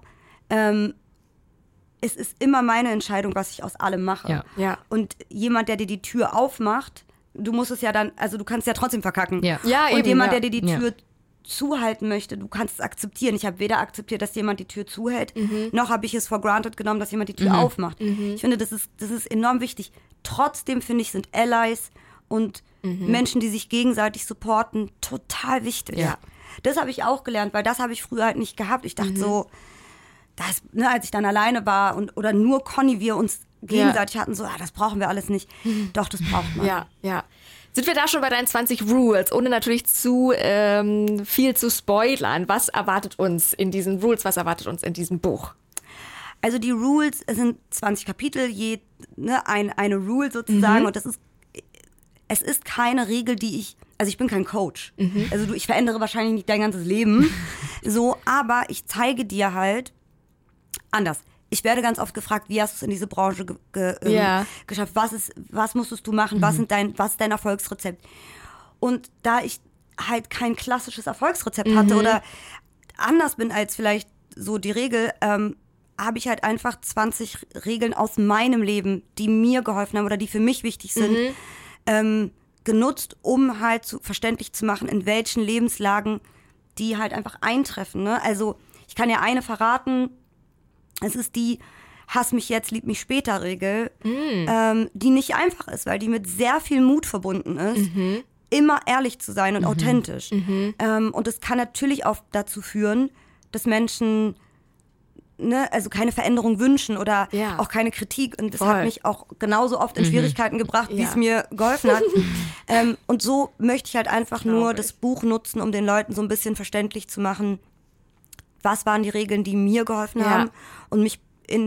es ist immer meine Entscheidung, was ich aus allem mache. Ja. Ja. Und jemand, der dir die Tür aufmacht, du musst es ja dann, also du kannst ja trotzdem verkacken. Ja. Ja, Und eben, jemand, ja. der dir die Ja. Tür zuhalten möchte, du kannst es akzeptieren. Ich habe weder akzeptiert, dass jemand die Tür zuhält, noch habe ich es for granted genommen, dass jemand die Tür aufmacht. Ich finde, das ist enorm wichtig. Trotzdem, finde ich, sind Allies und Menschen, die sich gegenseitig supporten, total wichtig. Ja. Das habe ich auch gelernt, weil das habe ich früher halt nicht gehabt. Ich dachte so, als ich dann alleine war oder nur Conny, wir uns gegenseitig hatten, so, das brauchen wir alles nicht. Doch, das braucht man. Ja, ja. Sind wir da schon bei deinen 20 Rules, ohne natürlich zu viel zu spoilern? Was erwartet uns in diesen Rules, was erwartet uns in diesem Buch? Also die Rules sind 20 Kapitel, eine Rule sozusagen. Und es ist keine Regel, ich bin kein Coach. Also ich verändere wahrscheinlich nicht dein ganzes Leben. So, aber ich zeige dir halt anders. Ich werde ganz oft gefragt, wie hast du es in diese Branche geschafft? Was musstest du machen? Was ist dein Erfolgsrezept? Und da ich halt kein klassisches Erfolgsrezept hatte oder anders bin als vielleicht so die Regel, habe ich halt einfach 20 Regeln aus meinem Leben, die mir geholfen haben oder die für mich wichtig sind, genutzt, um halt verständlich zu machen, in welchen Lebenslagen die halt einfach eintreffen. Ne? Also ich kann ja eine verraten, es ist die Hass mich jetzt, lieb mich später Regel, die nicht einfach ist, weil die mit sehr viel Mut verbunden ist, immer ehrlich zu sein und authentisch. Und es kann natürlich auch dazu führen, dass Menschen also keine Veränderung wünschen oder auch keine Kritik. Und das hat mich auch genauso oft in Schwierigkeiten gebracht, wie es mir geholfen hat. Und so möchte ich halt einfach nur das Buch nutzen, um den Leuten so ein bisschen verständlich zu machen, was waren die Regeln, die mir geholfen haben und mich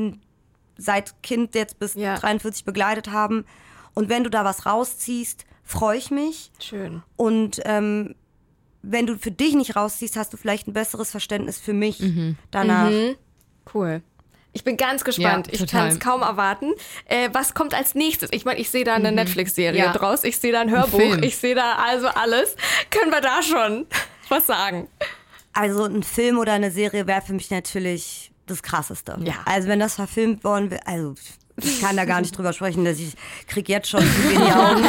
seit Kind jetzt bis 43 begleitet haben. Und wenn du da was rausziehst, freue ich mich. Schön. Und wenn du für dich nicht rausziehst, hast du vielleicht ein besseres Verständnis für mich danach. Cool. Ich bin ganz gespannt. Ich kann es kaum erwarten. Was kommt als nächstes? Ich meine, ich sehe da eine Netflix-Serie draus. Ich sehe da ein Hörbuch. Ich sehe da also alles. Können wir da schon was sagen? Also ein Film oder eine Serie wäre für mich natürlich das Krasseste. Ja. Also wenn das verfilmt worden wäre, also ich kann da gar nicht drüber sprechen, dass ich kriege jetzt schon in die Augen.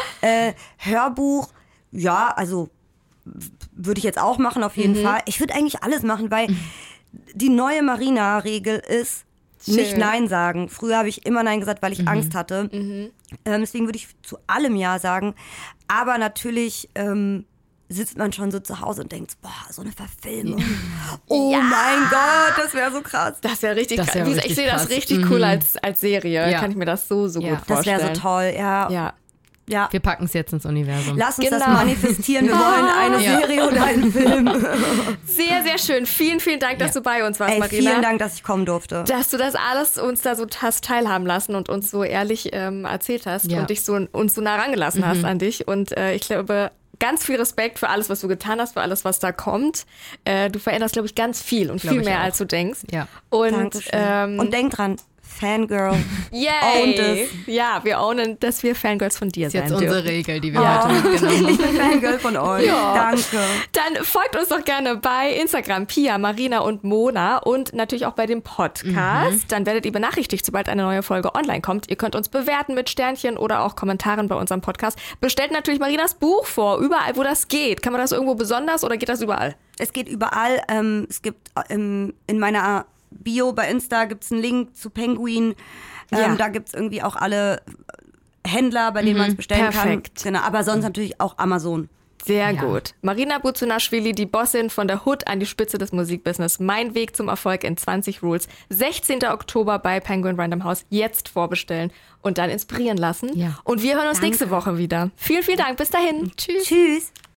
Hörbuch, ja, also würde ich jetzt auch machen auf jeden Fall. Ich würde eigentlich alles machen, weil die neue Marina-Regel ist nicht Nein sagen. Früher habe ich immer Nein gesagt, weil ich Angst hatte. Deswegen würde ich zu allem Ja sagen. Aber natürlich sitzt man schon so zu Hause und denkt, boah, so eine Verfilmung. Oh mein Gott, das wäre so krass. Das wäre richtig krass. Wär Ich sehe das richtig cool als Serie. Kann ich mir das so gut vorstellen. Das wäre so toll, ja. Wir packen es jetzt ins Universum. Lass uns das manifestieren. Wir wollen eine Serie oder einen Film. Sehr, sehr schön. Vielen, vielen Dank, dass du bei uns warst, Marina. Vielen Dank, dass ich kommen durfte. Dass du das alles uns da so hast teilhaben lassen und uns so ehrlich erzählt hast und dich uns so nah rangelassen hast an dich. Und ich glaube, ganz viel Respekt für alles, was du getan hast, für alles, was da kommt. Du veränderst, glaube ich, ganz viel und viel mehr, als du denkst. Ja. Und denk dran, Fangirl. Yay! Owned es. Ja, wir ownen, dass wir Fangirls von dir sein Das ist jetzt unsere Regel, die wir Ja. heute mitgenommen haben. Ich bin Fangirl von euch. Ja. Danke. Dann folgt uns doch gerne bei Instagram, Pia, Marina und Mona und natürlich auch bei dem Podcast. Dann werdet ihr benachrichtigt, sobald eine neue Folge online kommt. Ihr könnt uns bewerten mit Sternchen oder auch Kommentaren bei unserem Podcast. Bestellt natürlich Marinas Buch vor, überall, wo das geht. Kann man das irgendwo besonders oder geht das überall? Es geht überall. Es gibt in meiner Bio bei Insta gibt's einen Link zu Penguin. Da gibt's irgendwie auch alle Händler, bei denen man es bestellen perfekt. kann. Genau, aber sonst natürlich auch Amazon. Sehr gut. Marina Buzunashvili, die Bossin von der Hood an die Spitze des Musikbusiness. Mein Weg zum Erfolg in 20 Rules. 16. Oktober bei Penguin Random House. Jetzt vorbestellen und dann inspirieren lassen. Ja. Und wir hören uns nächste Woche wieder. Vielen, vielen Dank. Bis dahin. Tschüss.